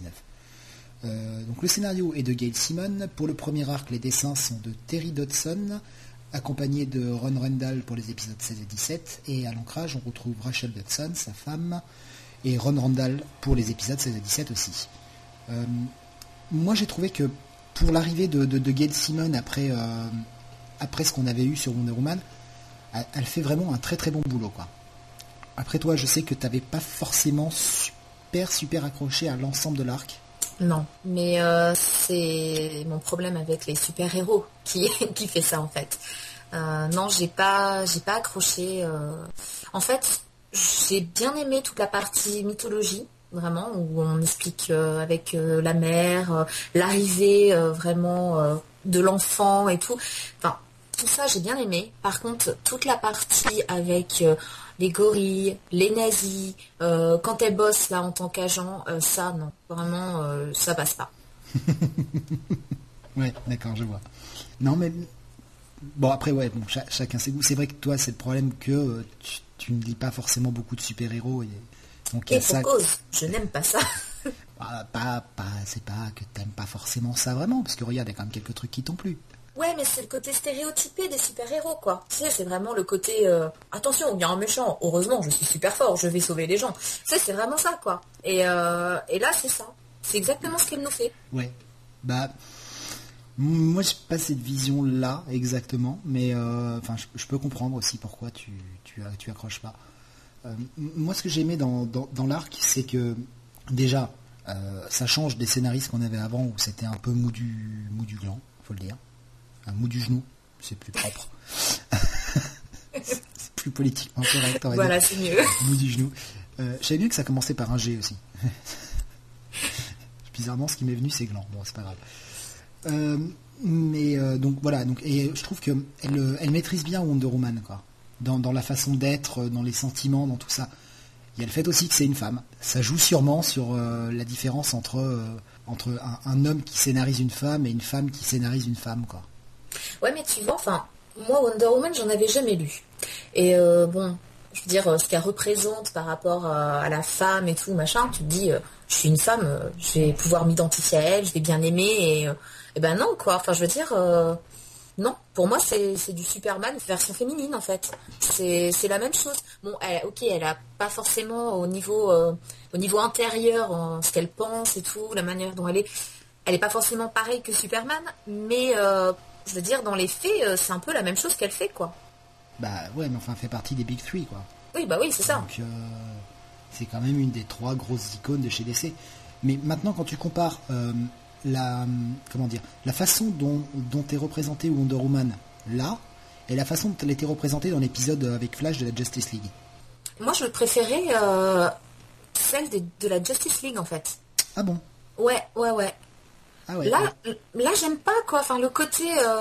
18-19. Donc le scénario est de Gail Simone. Pour le premier arc, les dessins sont de Terry Dodson, accompagné de Ron Randall pour les épisodes 16 et 17. Et à l'ancrage, on retrouve Rachel Dodson, sa femme, et Ron Randall pour les épisodes 16 et 17 aussi. Moi, j'ai trouvé que pour l'arrivée de Gail Simone après ce qu'on avait eu sur Wonder Woman, elle fait vraiment un très très bon boulot, quoi. Après toi, je sais que tu n'avais pas forcément super accroché à l'ensemble de l'arc. Non, mais c'est mon problème avec les super-héros qui fait ça, en fait. Non, j'ai pas accroché. En fait, j'ai bien aimé toute la partie mythologie, vraiment, où on explique avec la mère, l'arrivée vraiment de l'enfant et tout. Enfin, tout ça, j'ai bien aimé. Par contre, toute la partie avec les gorilles, les nazis, quand elle bosse là en tant qu'agent, ça, non. Vraiment, ça passe pas. Ouais, d'accord, je vois. Non, mais... Bon, après, ouais, bon, chacun ses goûts. C'est vrai que toi, c'est le problème que tu ne lis pas forcément beaucoup de super-héros. Donc, et pour cause, je n'aime pas ça. C'est pas que t'aimes pas forcément ça vraiment, parce que regarde, il y a quand même quelques trucs qui t'ont plu. Ouais, mais c'est le côté stéréotypé des super-héros, quoi. Tu sais, c'est vraiment le côté attention, il y a un méchant, heureusement, je suis super fort, je vais sauver les gens. Tu sais, c'est vraiment ça, quoi. Et là, c'est ça. C'est exactement ce qu'elle nous fait. Ouais. Bah, moi, j'ai pas cette vision-là, exactement, mais je peux comprendre aussi pourquoi tu accroches pas. Moi, ce que j'ai aimé dans l'arc, c'est que, déjà, ça change des scénaristes qu'on avait avant, où c'était un peu mou du gland, faut le dire. Un mou du genou, c'est plus propre. C'est plus politiquement correct, on va Voilà, dire. c'est mieux. Mou du genou. Je savais bien que ça commençait par un G aussi. Bizarrement, ce qui m'est venu, c'est gland. Bon, c'est pas grave. Donc voilà. Et je trouve que elle maîtrise bien Wonder Woman, quoi. Dans la façon d'être, dans les sentiments, dans tout ça. Il y a le fait aussi que c'est une femme. Ça joue sûrement sur la différence entre un homme qui scénarise une femme et une femme qui scénarise une femme, quoi. Ouais, mais tu vois, enfin, moi, Wonder Woman, j'en avais jamais lu. Et bon, je veux dire, ce qu'elle représente par rapport à la femme et tout, machin, tu te dis, je suis une femme, je vais pouvoir m'identifier à elle, je vais bien aimer, et ben non, quoi. Enfin, je veux dire, non, pour moi, c'est du Superman version féminine, en fait. C'est la même chose. Bon, elle a pas forcément au niveau intérieur, ce qu'elle pense et tout, la manière dont elle est pas forcément pareille que Superman, mais je veux dire, dans les faits, c'est un peu la même chose qu'elle fait, quoi. Bah ouais, mais enfin, elle fait partie des Big Three, quoi. Oui, bah oui, c'est ça. Donc, c'est quand même une des 3 grosses icônes de chez DC. Mais maintenant, quand tu compares la façon dont est représentée Wonder Woman là, et la façon dont elle était représentée dans l'épisode avec Flash de la Justice League. Moi, je préférais celle de la Justice League, en fait. Ah bon? Ouais. Ah ouais. Là, j'aime pas, quoi. Enfin, le côté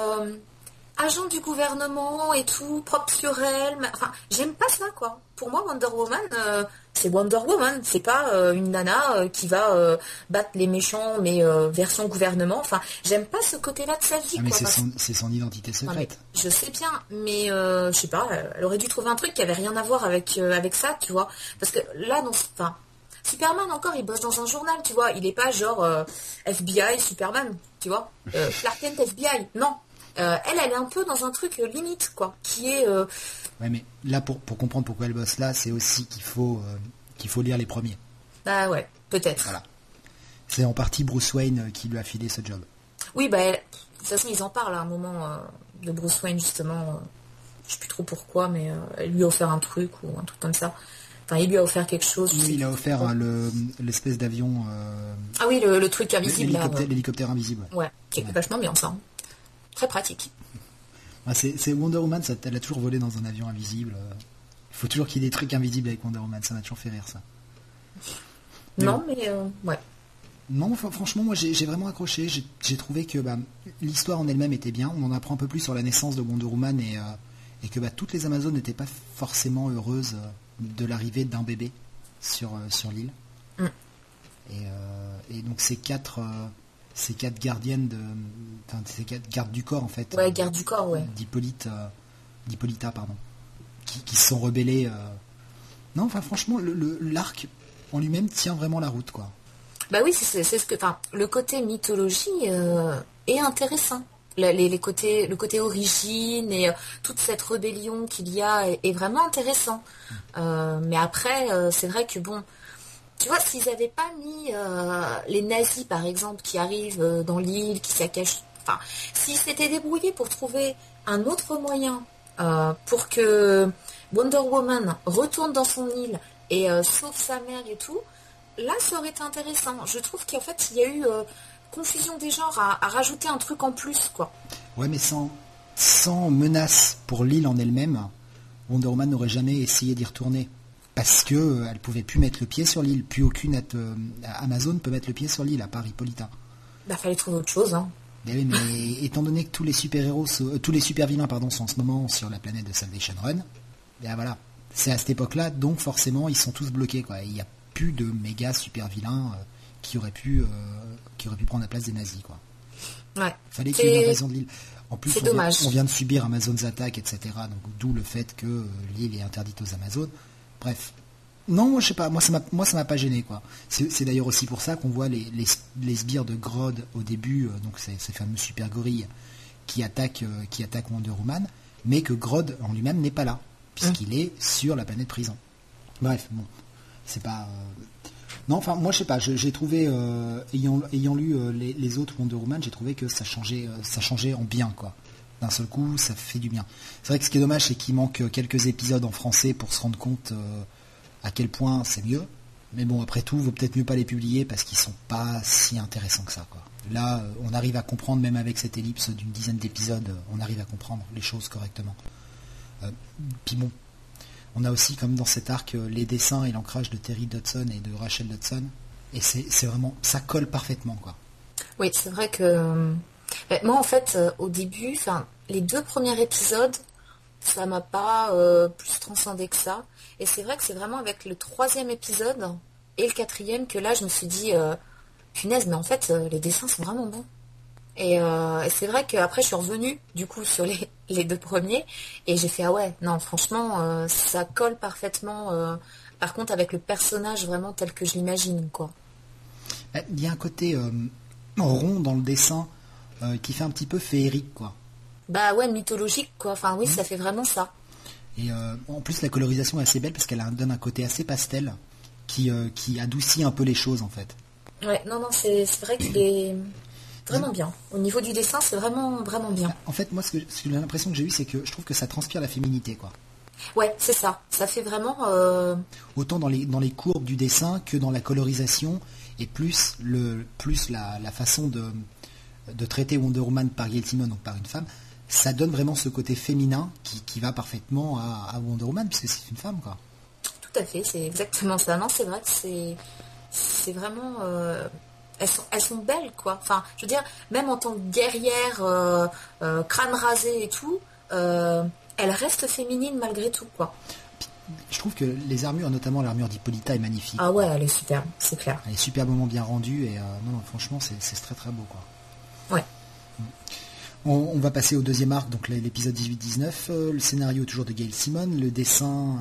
agent du gouvernement et tout, propre sur elle. Enfin, j'aime pas ça, quoi. Pour moi, Wonder Woman, c'est Wonder Woman. C'est pas une nana qui va battre les méchants, mais version gouvernement. Enfin, j'aime pas ce côté-là de sa vie, mais quoi. c'est son identité secrète. Non, je sais bien, mais je sais pas, elle aurait dû trouver un truc qui avait rien à voir avec ça, tu vois. Parce que là, enfin, Superman encore, il bosse dans un journal, tu vois. Il est pas genre FBI, Superman, tu vois. Clark Kent, FBI, non. Elle est un peu dans un truc limite, quoi, qui est... Ouais, mais là, pour comprendre pourquoi elle bosse là, c'est aussi qu'il faut lire les premiers. Bah ouais, peut-être. Voilà. C'est en partie Bruce Wayne qui lui a filé ce job. Oui, bah, de toute façon, ils en parlent à un moment de Bruce Wayne, justement. Je sais plus trop pourquoi, mais elle lui a offert un truc ou un truc comme ça. Enfin, il lui a offert quelque chose. Oui, il a offert l'espèce d'avion... Ah oui, le truc invisible. L'hélicoptère invisible. Ouais, qui est vachement bien, ça. Très pratique. C'est Wonder Woman, elle a toujours volé dans un avion invisible. Il faut toujours qu'il y ait des trucs invisibles avec Wonder Woman, ça m'a toujours fait rire, ça. Mais ouais. Non, franchement, moi j'ai vraiment accroché. J'ai trouvé que l'histoire en elle-même était bien. On en apprend un peu plus sur la naissance de Wonder Woman et que toutes les Amazones n'étaient pas forcément heureuses de l'arrivée d'un bébé sur l'île. Mm. Et donc ces quatre gardiennes ces 4 gardes du corps, en fait. Ouais, gardes du corps, ouais. d'Hippolyta, pardon. Qui se sont rebellés. Non, enfin franchement, l'arc en lui-même tient vraiment la route, quoi. Bah oui, c'est ce que... Enfin, le côté mythologie est intéressant. Le côté origine et toute cette rébellion qu'il y a est vraiment intéressant. Mais après, c'est vrai que bon... Tu vois, s'ils n'avaient pas mis les nazis, par exemple, qui arrivent dans l'île, qui saccagent... Enfin, s'ils s'étaient débrouillés pour trouver un autre moyen pour que Wonder Woman retourne dans son île et sauve sa mère et tout, là, ça aurait été intéressant. Je trouve qu'en fait, il y a eu confusion des genres à rajouter un truc en plus, quoi. Ouais, mais sans menace pour l'île en elle-même, Wonder Woman n'aurait jamais essayé d'y retourner. Parce que elle pouvait plus mettre le pied sur l'île. Plus aucune Amazon peut mettre le pied sur l'île, à part Hippolyta. Bah, fallait trouver autre chose, hein. Mais étant donné que tous les super-héros, tous les super-vilains, sont en ce moment sur la planète de Salvation Run, voilà. C'est à cette époque-là, donc forcément, ils sont tous bloqués, quoi. Il n'y a plus de méga super-vilains qui auraient pu prendre la place des nazis, quoi. Ouais. Fallait qu'il y ait une invasion de l'île. En plus, dommage. On vient de subir Amazon's attaque, etc. Donc, d'où le fait que l'île est interdite aux Amazones. Bref. Non, moi, je sais pas. Moi, ça m'a pas gêné, quoi. C'est d'ailleurs aussi pour ça qu'on voit les sbires de Grodd au début, donc ces fameux super gorilles qui attaque Wonder Woman, mais que Grodd en lui-même n'est pas là, puisqu'il est sur la planète prison. Bref, bon, c'est pas... Non, enfin, moi, je sais pas, j'ai trouvé, ayant lu les autres Wonder Woman, j'ai trouvé que ça changeait en bien, quoi. D'un seul coup, ça fait du bien. C'est vrai que ce qui est dommage, c'est qu'il manque quelques épisodes en français pour se rendre compte à quel point c'est mieux. Mais bon, après tout, vaut peut-être mieux pas les publier parce qu'ils sont pas si intéressants que ça, quoi. Là, on arrive à comprendre, même avec cette ellipse d'une dizaine d'épisodes, on arrive à comprendre les choses correctement. Puis bon, on a aussi, comme dans cet arc, les dessins et l'ancrage de Terry Dodson et de Rachel Dodson. Et c'est vraiment... ça colle parfaitement, quoi. Oui, c'est vrai que... moi, en fait, au début, les 2 premiers épisodes, ça m'a pas plus transcendé que ça. Et c'est vrai que c'est vraiment avec le 3e épisode et le 4e que là, je me suis dit, punaise, mais en fait, les dessins sont vraiment bons. Et c'est vrai qu'après, je suis revenue, du coup, sur les 2 premiers. Et j'ai fait, ah ouais, non, franchement, ça colle parfaitement. Par contre, avec le personnage vraiment tel que je l'imagine, quoi. Il y a un côté rond dans le dessin qui fait un petit peu féerique, quoi. Bah ouais, mythologique, quoi. Enfin, oui, ça fait vraiment ça. Et en plus, la colorisation est assez belle parce qu'elle donne un côté assez pastel qui adoucit un peu les choses, en fait. Ouais, non, c'est vrai qu'il est vraiment bien. Au niveau du dessin, c'est vraiment, vraiment bien. En fait, moi, l'impression que j'ai eue, c'est que je trouve que ça transpire la féminité, quoi. Ouais, c'est ça. Ça fait vraiment... Autant dans les courbes du dessin que dans la colorisation, et plus la façon de traiter Wonder Woman par Gail Simone, donc par une femme, ça donne vraiment ce côté féminin qui va parfaitement à Wonder Woman, puisque c'est une femme, quoi. Tout à fait, c'est exactement ça. Non, c'est vrai que c'est vraiment... elles sont belles, quoi. Enfin, je veux dire, même en tant que guerrière, crâne rasé et tout, elle reste féminine malgré tout, quoi. Je trouve que les armures, notamment l'armure d'Hippolyta, est magnifique. Ah ouais, elle est superbe, c'est clair. Elle est superbement bien rendue et non, franchement, c'est très très beau, quoi. Ouais. On va passer au 2e arc, donc l'épisode 18-19. Le scénario est toujours de Gail Simone. Les dessins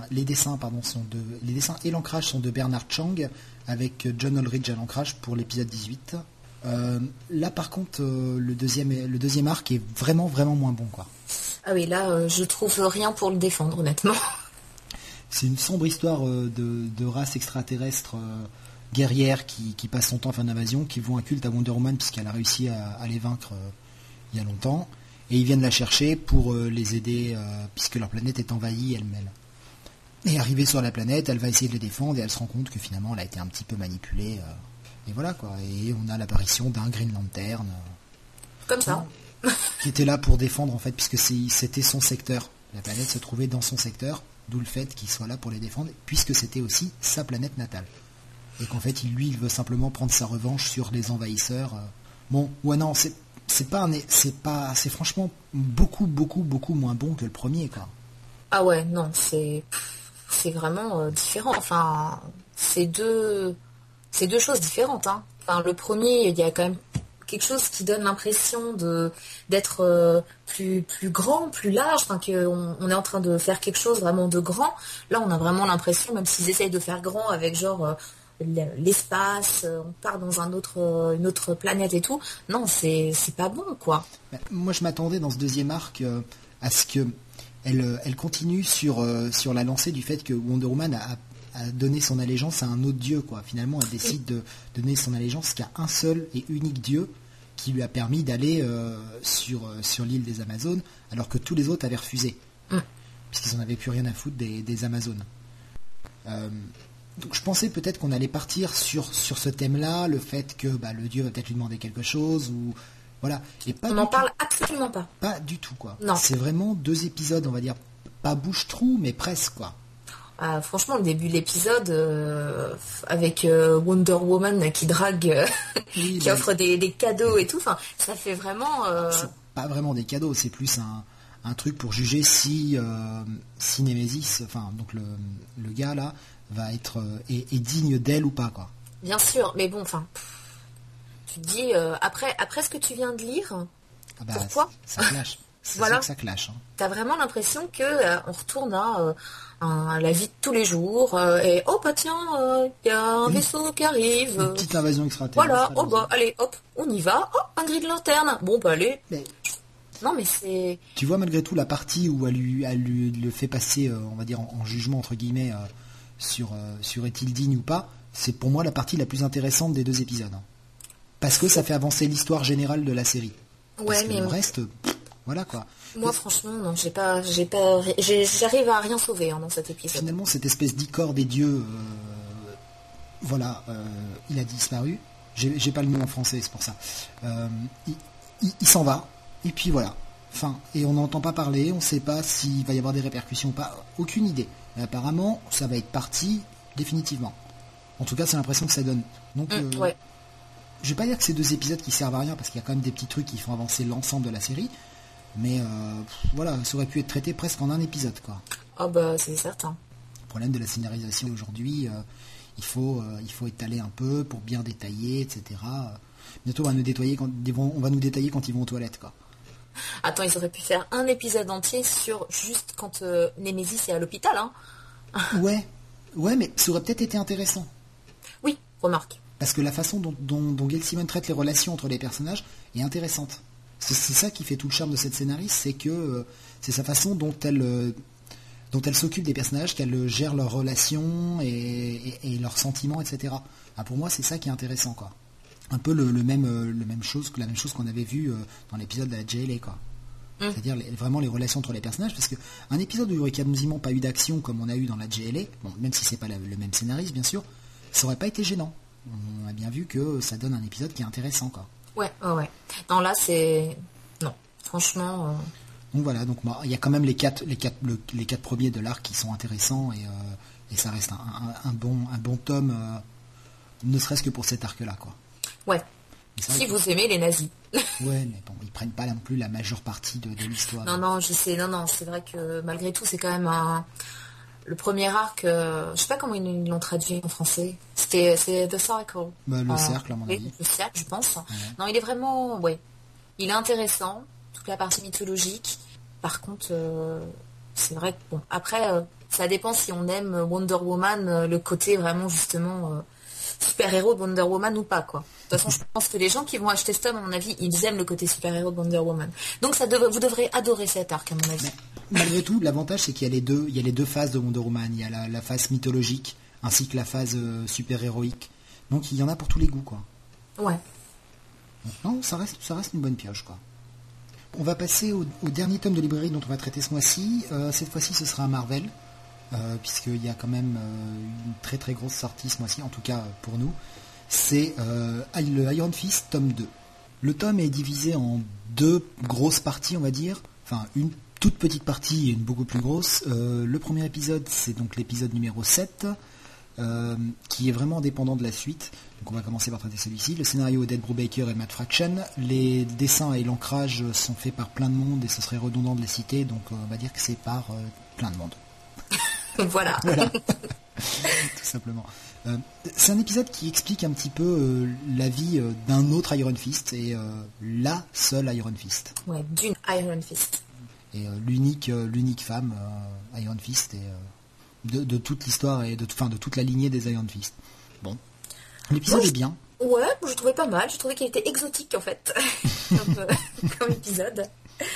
et l'ancrage sont de Bernard Chang, avec John Aldridge à l'ancrage pour l'épisode 18. Là, par contre, le deuxième arc est vraiment, vraiment moins bon, quoi. Ah oui, là, je trouve rien pour le défendre, honnêtement. C'est une sombre histoire de race extraterrestre guerrière qui passe son temps à faire une invasion, qui vont un culte à Wonder Woman puisqu'elle a réussi à les vaincre il y a longtemps. Et ils viennent la chercher pour les aider puisque leur planète est envahie elle-même. Et arrivée sur la planète, elle va essayer de les défendre et elle se rend compte que finalement elle a été un petit peu manipulée. Et voilà, quoi. Et on a l'apparition d'un Green Lantern. Comme ça. Qui était là pour défendre, en fait, puisque c'était son secteur. La planète se trouvait dans son secteur, d'où le fait qu'il soit là pour les défendre, puisque c'était aussi sa planète natale. Et qu'en fait, il veut simplement prendre sa revanche sur les envahisseurs. Bon, ouais, non, c'est franchement beaucoup, beaucoup, beaucoup moins bon que le premier, quoi. Ah ouais, non, c'est vraiment différent. Enfin, c'est deux choses différentes, hein. Enfin, le premier, il y a quand même quelque chose qui donne l'impression d'être plus grand, plus large, enfin qu'on est en train de faire quelque chose vraiment de grand. Là, on a vraiment l'impression, même s'ils essayent de faire grand avec genre l'espace, on part dans une autre planète et tout. Non, c'est pas bon, quoi. Moi, je m'attendais dans ce deuxième arc à ce que elle continue sur la lancée du fait que Wonder Woman a donné son allégeance à un autre dieu, quoi. Finalement, elle décide de donner son allégeance qu'à un seul et unique dieu qui lui a permis d'aller sur l'île des Amazones, alors que tous les autres avaient refusé, puisqu'ils n'en avaient plus rien à foutre des Amazones. Donc je pensais peut-être qu'on allait partir sur ce thème-là, le fait que le dieu va peut-être lui demander quelque chose, ou voilà. Et pas on n'en parle absolument pas. Pas du tout, quoi. Non. C'est vraiment 2 épisodes, on va dire, pas bouche-trou, mais presque, quoi. Franchement, le début de l'épisode, avec Wonder Woman qui drague, qui offre des cadeaux et tout, enfin, ça fait vraiment... C'est pas vraiment des cadeaux, c'est plus un truc pour juger si Nemesis, enfin, donc le gars là, va être est digne d'elle ou pas, quoi. Bien sûr, mais bon, enfin, tu te dis, après ce que tu viens de lire, pourquoi ça clash. C'est voilà. ça que ça clash. Hein. T'as vraiment l'impression que on retourne à la vie de tous les jours et oh bah tiens, il y a un vaisseau qui arrive. Une petite invasion extraterrestre. Voilà, oh bah allez, hop, on y va. Oh, un Green Lantern. Bon bah allez. Non, mais c'est... Tu vois, malgré tout, la partie où elle lui le fait passer, on va dire, en jugement, entre guillemets, sur est-il digne ou pas, c'est pour moi la partie la plus intéressante des 2 épisodes. Hein. Parce que ça fait avancer l'histoire générale de la série. Ouais, Parce que mais... le reste, voilà quoi. Moi, franchement, non, j'arrive à rien sauver dans cet épisode. Finalement, cette espèce d'Icor des dieux, il a disparu. J'ai pas le nom en français, c'est pour ça. Il s'en va, et puis voilà. Fin. Et on n'entend pas parler, on ne sait pas s'il va y avoir des répercussions ou pas. Aucune idée. Mais apparemment, ça va être parti définitivement. En tout cas, c'est l'impression que ça donne. Donc, ouais. Je vais pas dire que c'est 2 épisodes qui servent à rien, parce qu'il y a quand même des petits trucs qui font avancer l'ensemble de la série. Mais voilà, ça aurait pu être traité presque en un épisode, quoi. Ah bah, c'est certain. Le problème de la scénarisation aujourd'hui, il faut étaler un peu pour bien détailler, etc. Bientôt, on va nous détailler quand ils vont aux toilettes, quoi. Attends, ils auraient pu faire un épisode entier sur juste quand Némésis est à l'hôpital, hein. Ouais, mais ça aurait peut-être été intéressant. Oui, remarque. Parce que la façon dont Gail Simone traite les relations entre les personnages est intéressante. C'est ça qui fait tout le charme de cette scénariste, c'est que c'est sa façon dont elle s'occupe des personnages, qu'elle gère leurs relations et leurs sentiments, etc. Ah, pour moi, c'est ça qui est intéressant, quoi. Un peu la même chose qu'on avait vu dans l'épisode de la JLA, quoi. C'est-à-dire vraiment les relations entre les personnages, parce qu'un épisode où il n'y aurait quasiment pas eu d'action comme on a eu dans la JLA, bon, même si c'est pas le même scénariste, bien sûr, ça aurait pas été gênant. On a bien vu que ça donne un épisode qui est intéressant, quoi. Ouais. Non, là, c'est... Non, franchement... Donc voilà, donc il y a quand même les quatre premiers de l'arc qui sont intéressants, et ça reste un bon tome, ne serait-ce que pour cet arc-là, quoi. Ouais. Si vous aimez les nazis. Ouais, mais bon, ils prennent pas non plus la majeure partie de l'histoire. Non, je sais, non, c'est vrai que malgré tout, c'est quand même le premier arc, je sais pas comment ils l'ont traduit en français. C'est The Circle. Le cercle, à mon avis. Le cercle, je pense. Ouais. Non, il est vraiment, il est intéressant, toute la partie mythologique. Par contre, c'est vrai que, bon, après, ça dépend si on aime Wonder Woman, le côté vraiment, justement, super-héros de Wonder Woman ou pas, quoi. De toute façon, je pense que les gens qui vont acheter ce tome, à mon avis, ils aiment le côté super-héros de Wonder Woman. Donc vous devrez adorer cet arc, à mon avis. Mais, malgré tout, l'avantage, c'est qu'il y a les deux phases de Wonder Woman. Il y a la phase mythologique, ainsi que la phase super-héroïque. Donc il y en a pour tous les goûts, quoi. Ouais. Donc, non, ça reste une bonne pioche, quoi. On va passer au dernier tome de librairie dont on va traiter ce mois-ci. Cette fois-ci, ce sera un Marvel, puisqu'il y a quand même une très très grosse sortie ce mois-ci, en tout cas pour nous. C'est le Iron Fist, tome 2. Le tome est divisé en 2 grosses parties, on va dire. Enfin, une toute petite partie et une beaucoup plus grosse. Le premier épisode, c'est donc l'épisode numéro 7, qui est vraiment indépendant de la suite. Donc on va commencer par traiter celui-ci. Le scénario est d'Ed Brubaker et Matt Fraction. Les dessins et l'ancrage sont faits par plein de monde et ce serait redondant de les citer, donc on va dire que c'est par plein de monde. Voilà. Tout simplement. C'est un épisode qui explique un petit peu la vie d'un autre Iron Fist et la seule Iron Fist. Ouais, d'une Iron Fist. Et l'unique femme Iron Fist et de toute l'histoire et de toute la lignée des Iron Fist. Bon. L'épisode est bien. Ouais, je trouvais pas mal. Je trouvais qu'il était exotique en fait, comme épisode.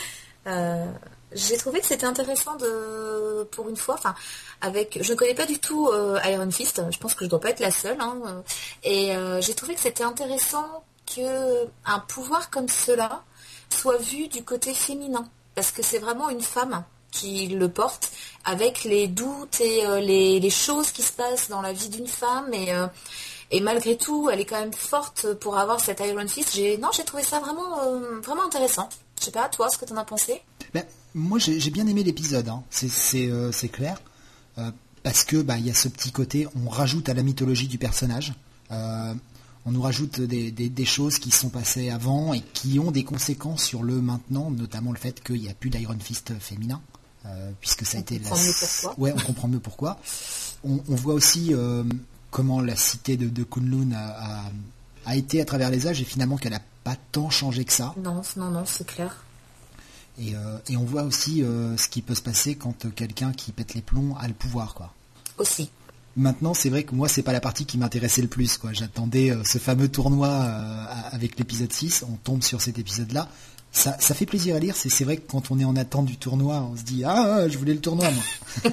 J'ai trouvé que c'était intéressant pour une fois. Enfin, je ne connais pas du tout Iron Fist. Je pense que je dois pas être la seule. Hein, et j'ai trouvé que c'était intéressant que un pouvoir comme cela soit vu du côté féminin, parce que c'est vraiment une femme qui le porte, avec les doutes et les choses qui se passent dans la vie d'une femme et malgré tout, elle est quand même forte pour avoir cette Iron Fist. J'ai trouvé ça vraiment intéressant. Je sais pas, toi, ce que t'en as pensé? Ben, moi, j'ai bien aimé l'épisode. Hein. C'est clair. Parce que il y a ce petit côté, on rajoute à la mythologie du personnage. On nous rajoute des choses qui sont passées avant et qui ont des conséquences sur le maintenant, notamment le fait qu'il n'y a plus d'Iron Fist féminin. Puisque ça a été... On comprend mieux pourquoi. Ouais, on comprend mieux pourquoi. On voit aussi... comment la cité de Kunlun a été à travers les âges et finalement qu'elle n'a pas tant changé que ça. Non, c'est clair. Et on voit aussi ce qui peut se passer quand quelqu'un qui pète les plombs a le pouvoir, quoi. Aussi. Maintenant, c'est vrai que moi, c'est pas la partie qui m'intéressait le plus, quoi. J'attendais ce fameux tournoi avec l'épisode 6. On tombe sur cet épisode-là. Ça fait plaisir à lire. C'est vrai que quand on est en attente du tournoi, on se dit je voulais le tournoi moi.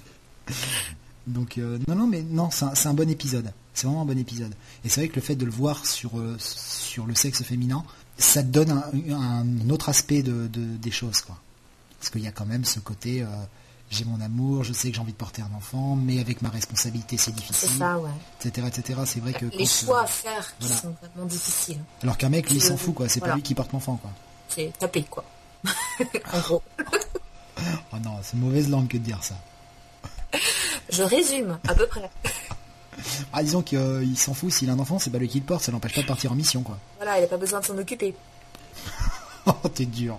Donc non, c'est un bon épisode. C'est vraiment un bon épisode. Et c'est vrai que le fait de le voir sur le sexe féminin, ça te donne un autre aspect des choses, quoi. Parce qu'il y a quand même ce côté, j'ai mon amour, je sais que j'ai envie de porter un enfant, mais avec ma responsabilité c'est difficile. C'est ça, ouais. Etc. C'est vrai que les choix à faire qui sont vraiment difficiles. Alors qu'un mec, lui, il s'en fout, quoi. C'est pas lui qui porte l'enfant, quoi. C'est tapé, quoi. En gros. Oh non, c'est mauvaise langue que de dire ça. Je résume, à peu près. Disons qu'il s'en fout, s'il a un enfant, c'est pas lui qui le porte, ça l'empêche pas de partir en mission, quoi. Voilà, il n'a pas besoin de s'en occuper. Oh, t'es dur.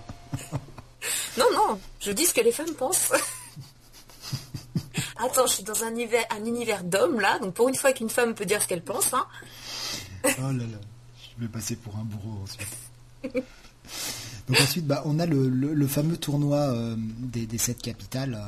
Non, je dis ce que les femmes pensent. Attends, je suis dans un univers d'hommes, là, donc pour une fois qu'une femme peut dire ce qu'elle pense, hein. Oh là là, je vais passer pour un bourreau ensuite. Donc ensuite, on a le fameux tournoi des 7 capitales,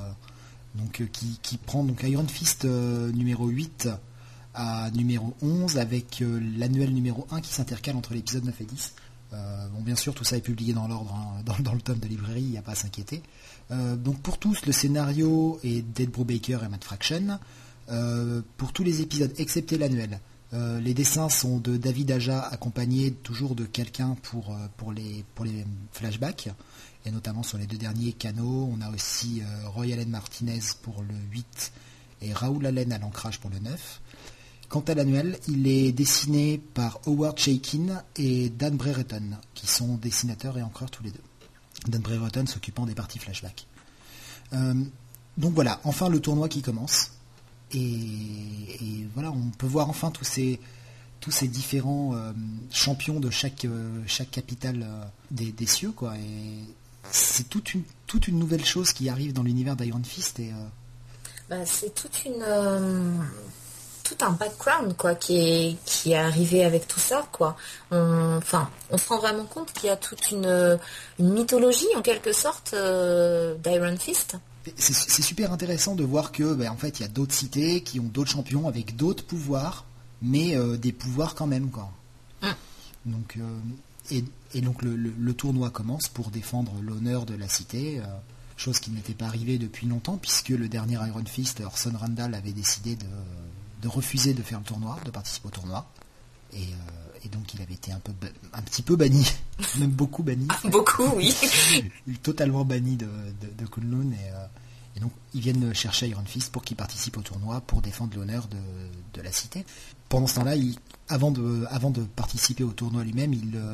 qui prend donc Iron Fist numéro 8 à numéro 11 avec l'annuel numéro 1 qui s'intercale entre l'épisode 9 et 10. Bien sûr, tout ça est publié dans l'ordre, hein, dans le tome de librairie, il n'y a pas à s'inquiéter. Donc pour tous, le scénario est d'Ed Brubaker et Matt Fraction. Pour tous les épisodes, excepté l'annuel, les dessins sont de David Aja, accompagné toujours de quelqu'un pour les flashbacks, et notamment sur les 2 derniers Cano. On a aussi Roy Allen Martinez pour le 8 et Raoul Allen à l'ancrage pour le 9. Quant à l'annuel, il est dessiné par Howard Chaykin et Dan Brereton, qui sont dessinateurs et encreurs tous les deux. Dan Brereton s'occupant des parties flashback. Donc voilà, enfin le tournoi qui commence. Et voilà, on peut voir enfin tous ces différents champions de chaque capitale des cieux, quoi. Et c'est toute une nouvelle chose qui arrive dans l'univers d'Iron Fist. Et c'est tout un background, quoi, qui est arrivé avec tout ça, quoi. On se rend vraiment compte qu'il y a toute une mythologie en quelque sorte d'Iron Fist. C'est super intéressant de voir que en fait il y a d'autres cités qui ont d'autres champions avec d'autres pouvoirs, mais des pouvoirs quand même, quoi. Donc donc le tournoi commence pour défendre l'honneur de la cité, chose qui n'était pas arrivée depuis longtemps, puisque le dernier Iron Fist, Orson Randall, avait décidé de refuser de faire le tournoi, de participer au tournoi, et donc il avait été un petit peu banni, même beaucoup banni. Beaucoup, oui. Totalement banni de Kunlun, et donc ils viennent chercher Iron Fist pour qu'il participe au tournoi pour défendre l'honneur de la cité. Pendant ce temps-là, avant de participer au tournoi lui-même,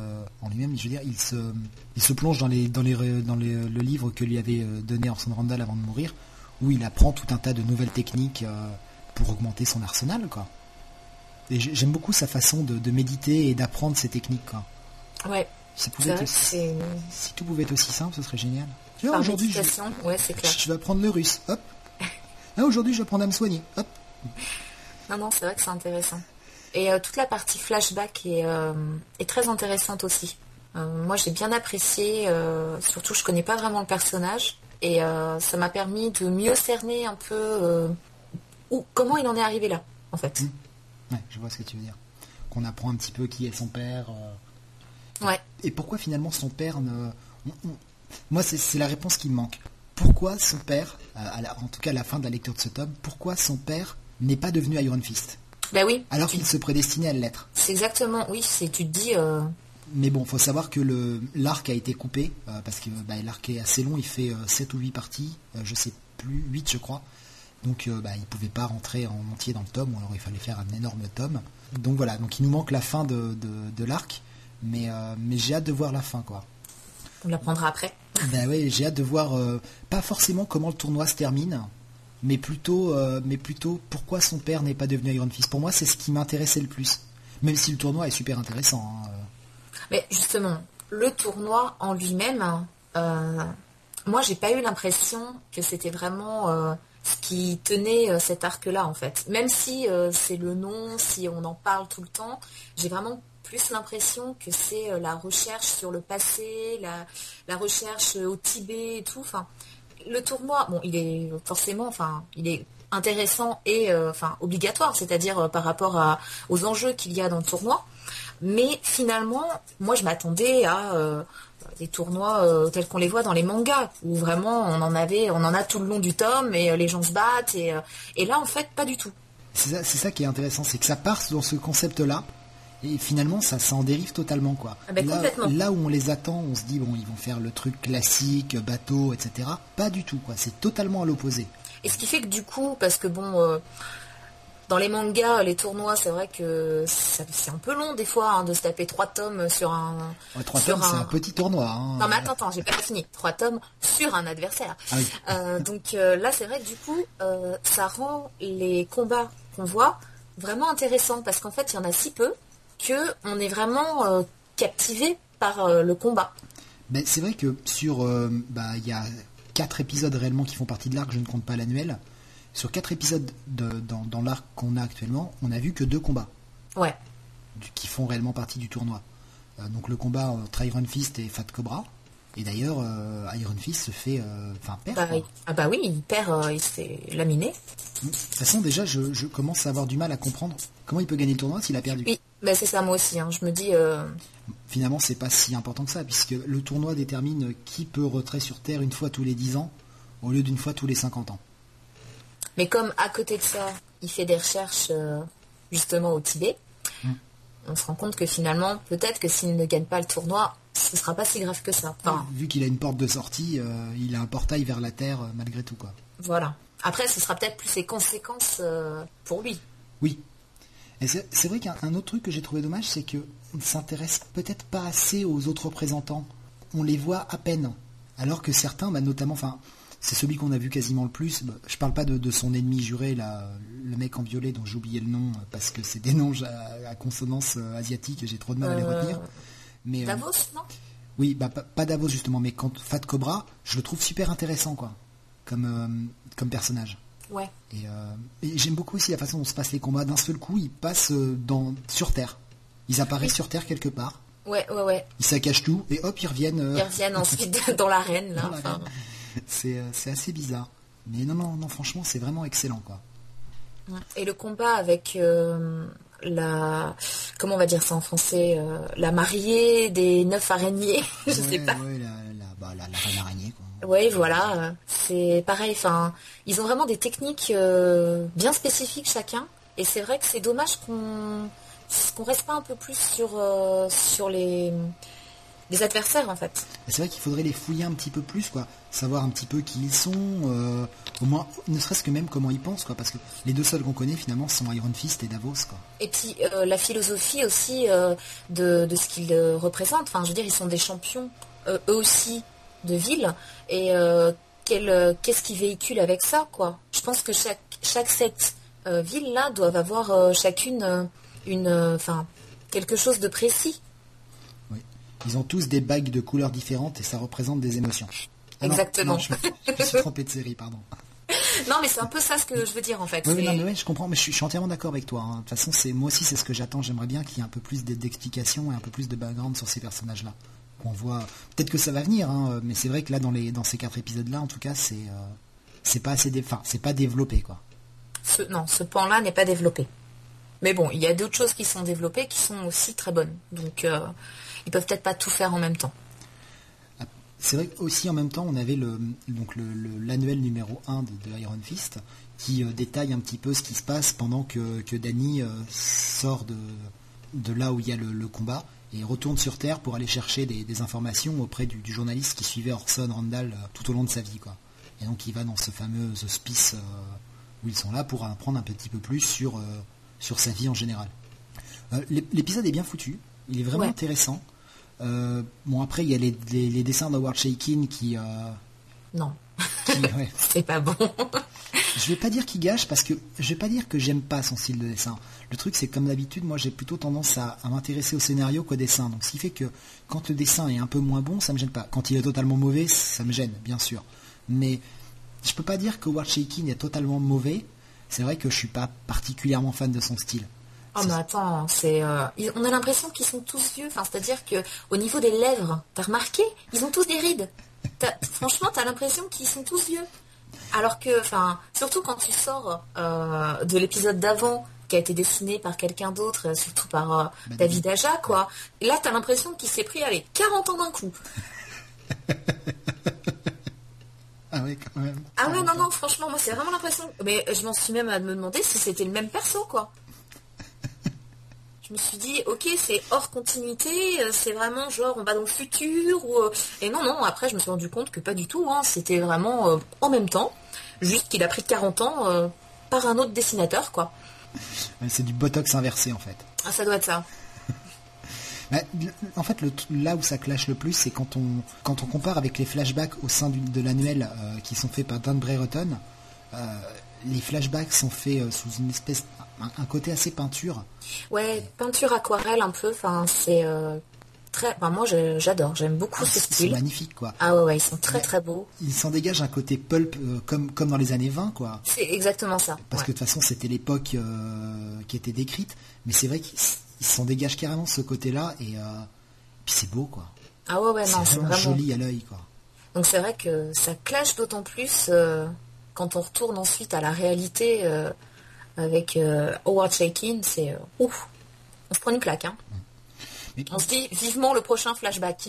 il se plonge dans le livre que lui avait donné Orson Randall avant de mourir, où il apprend tout un tas de nouvelles techniques pour augmenter son arsenal, quoi. Et j'aime beaucoup sa façon de méditer et d'apprendre ces techniques, quoi. Ouais. Si tout pouvait être aussi simple, ce serait génial. Par aujourd'hui, c'est clair. Je vais apprendre le russe, hop. Aujourd'hui, je vais apprendre à me soigner, hop. Non, c'est vrai que c'est intéressant. Et toute la partie flashback est très intéressante aussi. Moi, j'ai bien apprécié, surtout je connais pas vraiment le personnage, et ça m'a permis de mieux cerner un peu comment il en est arrivé là, en fait. Ouais, je vois ce que tu veux dire. Qu'on apprend un petit peu qui est son père. Ouais. Et pourquoi finalement son père ne... Moi, c'est la réponse qui me manque. Pourquoi son père, en tout cas à la fin de la lecture de ce tome, pourquoi son père n'est pas devenu Iron Fist ? Oui. Alors qu'il se prédestinait à l'être. C'est exactement, oui, tu te dis... Mais bon, faut savoir que l'arc a été coupé, parce que l'arc est assez long, il fait 7 ou 8 parties, je sais plus, 8 je crois. Donc il ne pouvait pas rentrer en entier dans le tome, ou alors il fallait faire un énorme tome. Donc voilà, donc il nous manque la fin de l'arc, mais j'ai hâte de voir la fin, quoi. On l'apprendra après. Oui, j'ai hâte de voir, pas forcément comment le tournoi se termine, mais plutôt pourquoi son père n'est pas devenu Iron Fist. Pour moi, c'est ce qui m'intéressait le plus, même si le tournoi est super intéressant. Mais justement, le tournoi en lui-même, moi j'ai pas eu l'impression que c'était vraiment ce qui tenait cet arc-là, en fait. Même si c'est le nom, si on en parle tout le temps, j'ai vraiment plus l'impression que c'est la recherche sur le passé, la recherche au Tibet et tout. Enfin, le tournoi, bon, il est forcément, il est intéressant et obligatoire, c'est-à-dire par rapport aux enjeux qu'il y a dans le tournoi. Mais finalement, moi je m'attendais à des tournois tels qu'on les voit dans les mangas, où vraiment on en a tout le long du tome et les gens se battent et là en fait pas du tout. C'est ça qui est intéressant, c'est que ça part dans ce concept-là et finalement ça en dérive totalement quoi. Ah ben, complètement. Là où on les attend, on se dit bon ils vont faire le truc classique, bateau, etc. Pas du tout quoi, c'est totalement à l'opposé. Et ce qui fait que du coup, parce que bon, dans les mangas, les tournois, c'est vrai que c'est un peu long des fois de se taper 3 tomes sur un... 3 tomes, c'est un petit tournoi. Hein. Non mais attends, j'ai pas fini. 3 tomes sur un adversaire. Ah oui. Donc là, c'est vrai que du coup, ça rend les combats qu'on voit vraiment intéressants, parce qu'en fait, il y en a si peu qu'on est vraiment captivé par le combat. Ben, c'est vrai que sur... il y a 4 épisodes réellement qui font partie de l'arc, je ne compte pas l'annuel. Sur 4 épisodes dans l'arc qu'on a actuellement, on a vu que 2 combats. Ouais. Qui font réellement partie du tournoi. Donc le combat entre Iron Fist et Fat Cobra. Et d'ailleurs, Iron Fist se fait... perd. Oui, il perd, il s'est laminé. De toute façon, déjà, je commence à avoir du mal à comprendre comment il peut gagner le tournoi s'il a perdu. Oui, c'est ça moi aussi. Je me dis... Finalement, c'est pas si important que ça, puisque le tournoi détermine qui peut retrait sur Terre une fois tous les 10 ans, au lieu d'une fois tous les 50 ans. Mais comme à côté de ça, il fait des recherches justement au Tibet, on se rend compte que finalement, peut-être que s'il ne gagne pas le tournoi, ce ne sera pas si grave que ça. Vu qu'il a une porte de sortie, il a un portail vers la Terre malgré tout, quoi. Voilà. Après, ce sera peut-être plus ses conséquences pour lui. Oui. Et c'est vrai qu'un autre truc que j'ai trouvé dommage, c'est qu'on ne s'intéresse peut-être pas assez aux autres représentants. On les voit à peine. Alors que certains, notamment... C'est celui qu'on a vu quasiment le plus. Je parle pas de son ennemi juré, là, le mec en violet dont j'ai oublié le nom, parce que c'est des noms à consonance asiatique et j'ai trop de mal à les retenir. Mais, Davos, non ? Oui, pas Davos justement, mais quand Fat Cobra, je le trouve super intéressant, quoi, comme personnage. Ouais. Et j'aime beaucoup aussi la façon dont se passent les combats. D'un seul coup, ils passent sur Terre. Ils apparaissent sur Terre quelque part. Ouais. Ils saccagent tout et hop, ils reviennent. Ils reviennent ensuite dans l'arène, là. C'est assez bizarre. Mais non, franchement, c'est vraiment excellent, quoi. Et le combat avec comment on va dire ça en français, la mariée des 9 araignées, je sais pas. Ouais, la reine araignée, quoi. Oui, voilà. C'est pareil, ils ont vraiment des techniques bien spécifiques chacun. Et c'est vrai que c'est dommage qu'on reste pas un peu plus sur les adversaires, en fait. C'est vrai qu'il faudrait les fouiller un petit peu plus, quoi. Savoir un petit peu qui ils sont, au moins, ne serait-ce que même comment ils pensent, quoi. Parce que les 2 seuls qu'on connaît, finalement, sont Iron Fist et Davos, quoi. Et puis, la philosophie aussi de ce qu'ils représentent. Enfin, je veux dire, ils sont des champions, eux aussi, de ville. Et qu'est-ce qu'ils véhiculent avec ça, quoi. Je pense que chaque cette ville-là doivent avoir chacune quelque chose de précis. Ils ont tous des bagues de couleurs différentes et ça représente des émotions. Exactement. Non, je me suis trompé de série, pardon. Non, mais c'est un peu ça ce que je veux dire, en fait. Oui, je comprends, mais je suis entièrement d'accord avec toi. De toute façon, moi aussi, c'est ce que j'attends. J'aimerais bien qu'il y ait un peu plus d'explications et un peu plus de background sur ces personnages-là. On voit... Peut-être que ça va venir, mais c'est vrai que là, dans ces 4 épisodes-là, en tout cas, c'est pas assez... c'est pas développé, quoi. Ce pan-là n'est pas développé. Mais bon, il y a d'autres choses qui sont développées qui sont aussi très bonnes. Donc... ils peuvent peut-être pas tout faire en même temps. C'est vrai qu'aussi en même temps, on avait l'annuel numéro 1 de Iron Fist qui détaille un petit peu ce qui se passe pendant que Danny sort de là où il y a le combat et retourne sur Terre pour aller chercher des informations auprès du journaliste qui suivait Orson Randall tout au long de sa vie, quoi. Et donc il va dans ce fameux hospice où ils sont là pour apprendre un petit peu plus sur sa vie en général. L'épisode est bien foutu, il est vraiment intéressant. Après il y a les dessins d'Howard Chaykin qui non c'est pas bon. Je vais pas dire qu'il gâche parce que je vais pas dire que j'aime pas son style de dessin. Le truc c'est que comme d'habitude moi j'ai plutôt tendance à m'intéresser au scénario qu'au dessin, donc ce qui fait que quand le dessin est un peu moins bon ça me gêne pas. Quand il est totalement mauvais ça me gêne bien sûr, mais je peux pas dire que Howard Chaykin est totalement mauvais. C'est vrai que je suis pas particulièrement fan de son style. Oh mais attends, on a l'impression qu'ils sont tous vieux. C'est-à-dire que au niveau des lèvres, t'as remarqué, ils ont tous des rides. Franchement, t'as l'impression qu'ils sont tous vieux. Alors que, surtout quand tu sors de l'épisode d'avant, qui a été dessiné par quelqu'un d'autre, surtout par David Aja, quoi. Et là, t'as l'impression qu'il s'est pris, 40 ans d'un coup. Ah ouais, quand même. Ah ouais, non, franchement, moi, c'est vraiment l'impression... Mais je m'en suis même à me demander si c'était le même perso, quoi. Je me suis dit, ok, c'est hors continuité, c'est vraiment genre, on va dans le futur, ou... Et non, après, je me suis rendu compte que pas du tout, hein, c'était vraiment en même temps, juste qu'il a pris 40 ans par un autre dessinateur, quoi. Ouais, c'est du botox inversé, en fait. Ah, ça doit être ça. Bah, en fait, là où ça clash le plus, c'est quand on compare avec les flashbacks au sein de l'annuel qui sont faits par Dan Brereton. Les flashbacks sont faits sous une espèce, un côté assez peinture. Ouais, peinture aquarelle un peu. Enfin, c'est très. Enfin, moi, j'adore. J'aime beaucoup ce style. C'est magnifique, quoi. Ah ouais, ils sont très très beaux. Il s'en dégage un côté pulp comme dans les années 20, quoi. C'est exactement ça. Parce que de toute façon, c'était l'époque qui était décrite. Mais c'est vrai qu'il s'en dégage carrément ce côté-là et puis c'est beau, quoi. Ah ouais, non, c'est vraiment joli à l'œil, quoi. Donc c'est vrai que ça clash d'autant plus quand on retourne ensuite à la réalité avec Howard Chaykin, c'est ouf. On se prend une claque, hein. Mais... On se dit vivement le prochain flashback.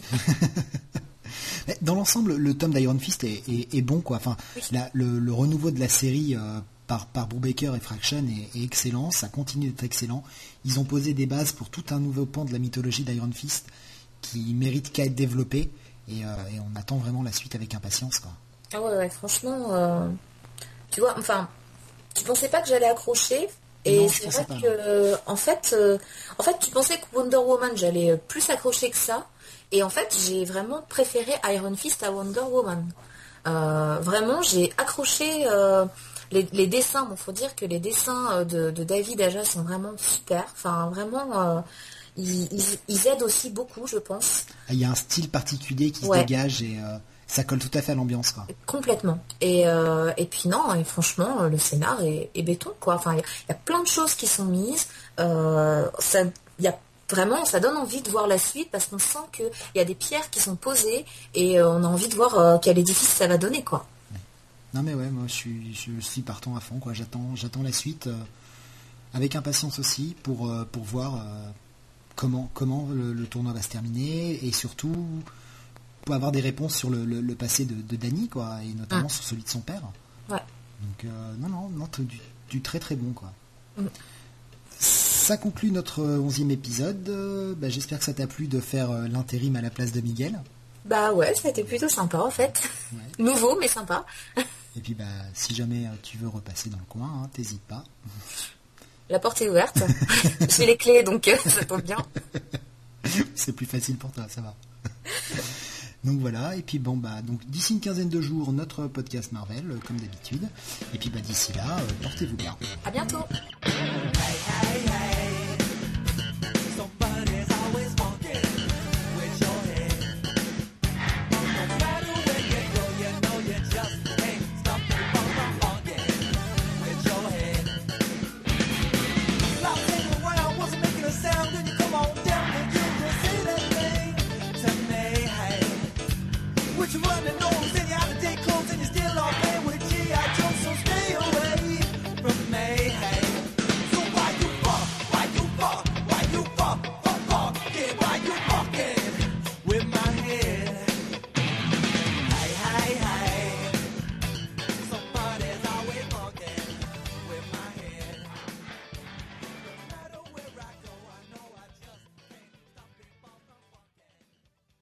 Dans l'ensemble, le tome d'Iron Fist est bon, quoi. Enfin, oui. Le renouveau de la série par Brubaker et Fraction est excellent, ça continue d'être excellent. Ils ont posé des bases pour tout un nouveau pan de la mythologie d'Iron Fist qui mérite qu'à être développé et on attend vraiment la suite avec impatience, quoi. Ah ouais, franchement, tu vois, enfin, tu pensais pas que j'allais accrocher et non, c'est vrai que en fait, tu pensais que Wonder Woman j'allais plus accrocher que ça et en fait j'ai vraiment préféré Iron Fist à Wonder Woman. Vraiment, j'ai accroché. Les dessins, bon, faut dire que les dessins de David Aja sont vraiment super. Enfin, vraiment, ils aident aussi beaucoup, je pense. Il y a un style particulier qui se dégage et ça colle tout à fait à l'ambiance, quoi. Complètement. Et puis non, et franchement, le scénar est béton, quoi. Enfin, il y a plein de choses qui sont mises. Vraiment, ça donne envie de voir la suite parce qu'on sent qu'il y a des pierres qui sont posées et on a envie de voir quel édifice ça va donner, quoi. Non mais ouais, moi je suis partant à fond, quoi. J'attends la suite avec impatience aussi pour voir comment le tournoi va se terminer et surtout pour avoir des réponses sur le passé de Danny, quoi, et notamment sur celui de son père. Ouais. Donc non, du très très bon, quoi. Ça conclut notre 11e épisode. J'espère que ça t'a plu de faire l'intérim à la place de Miguel. Bah ouais, c'était plutôt sympa en fait. Ouais. Nouveau mais sympa. Et puis si jamais tu veux repasser dans le coin, hein, t'hésites pas. La porte est ouverte. J'ai les clés donc ça tombe bien. C'est plus facile pour toi, ça va. Donc voilà, et puis donc d'ici une quinzaine de jours, notre podcast Marvel, comme d'habitude. Et puis d'ici là, portez-vous bien. À bientôt.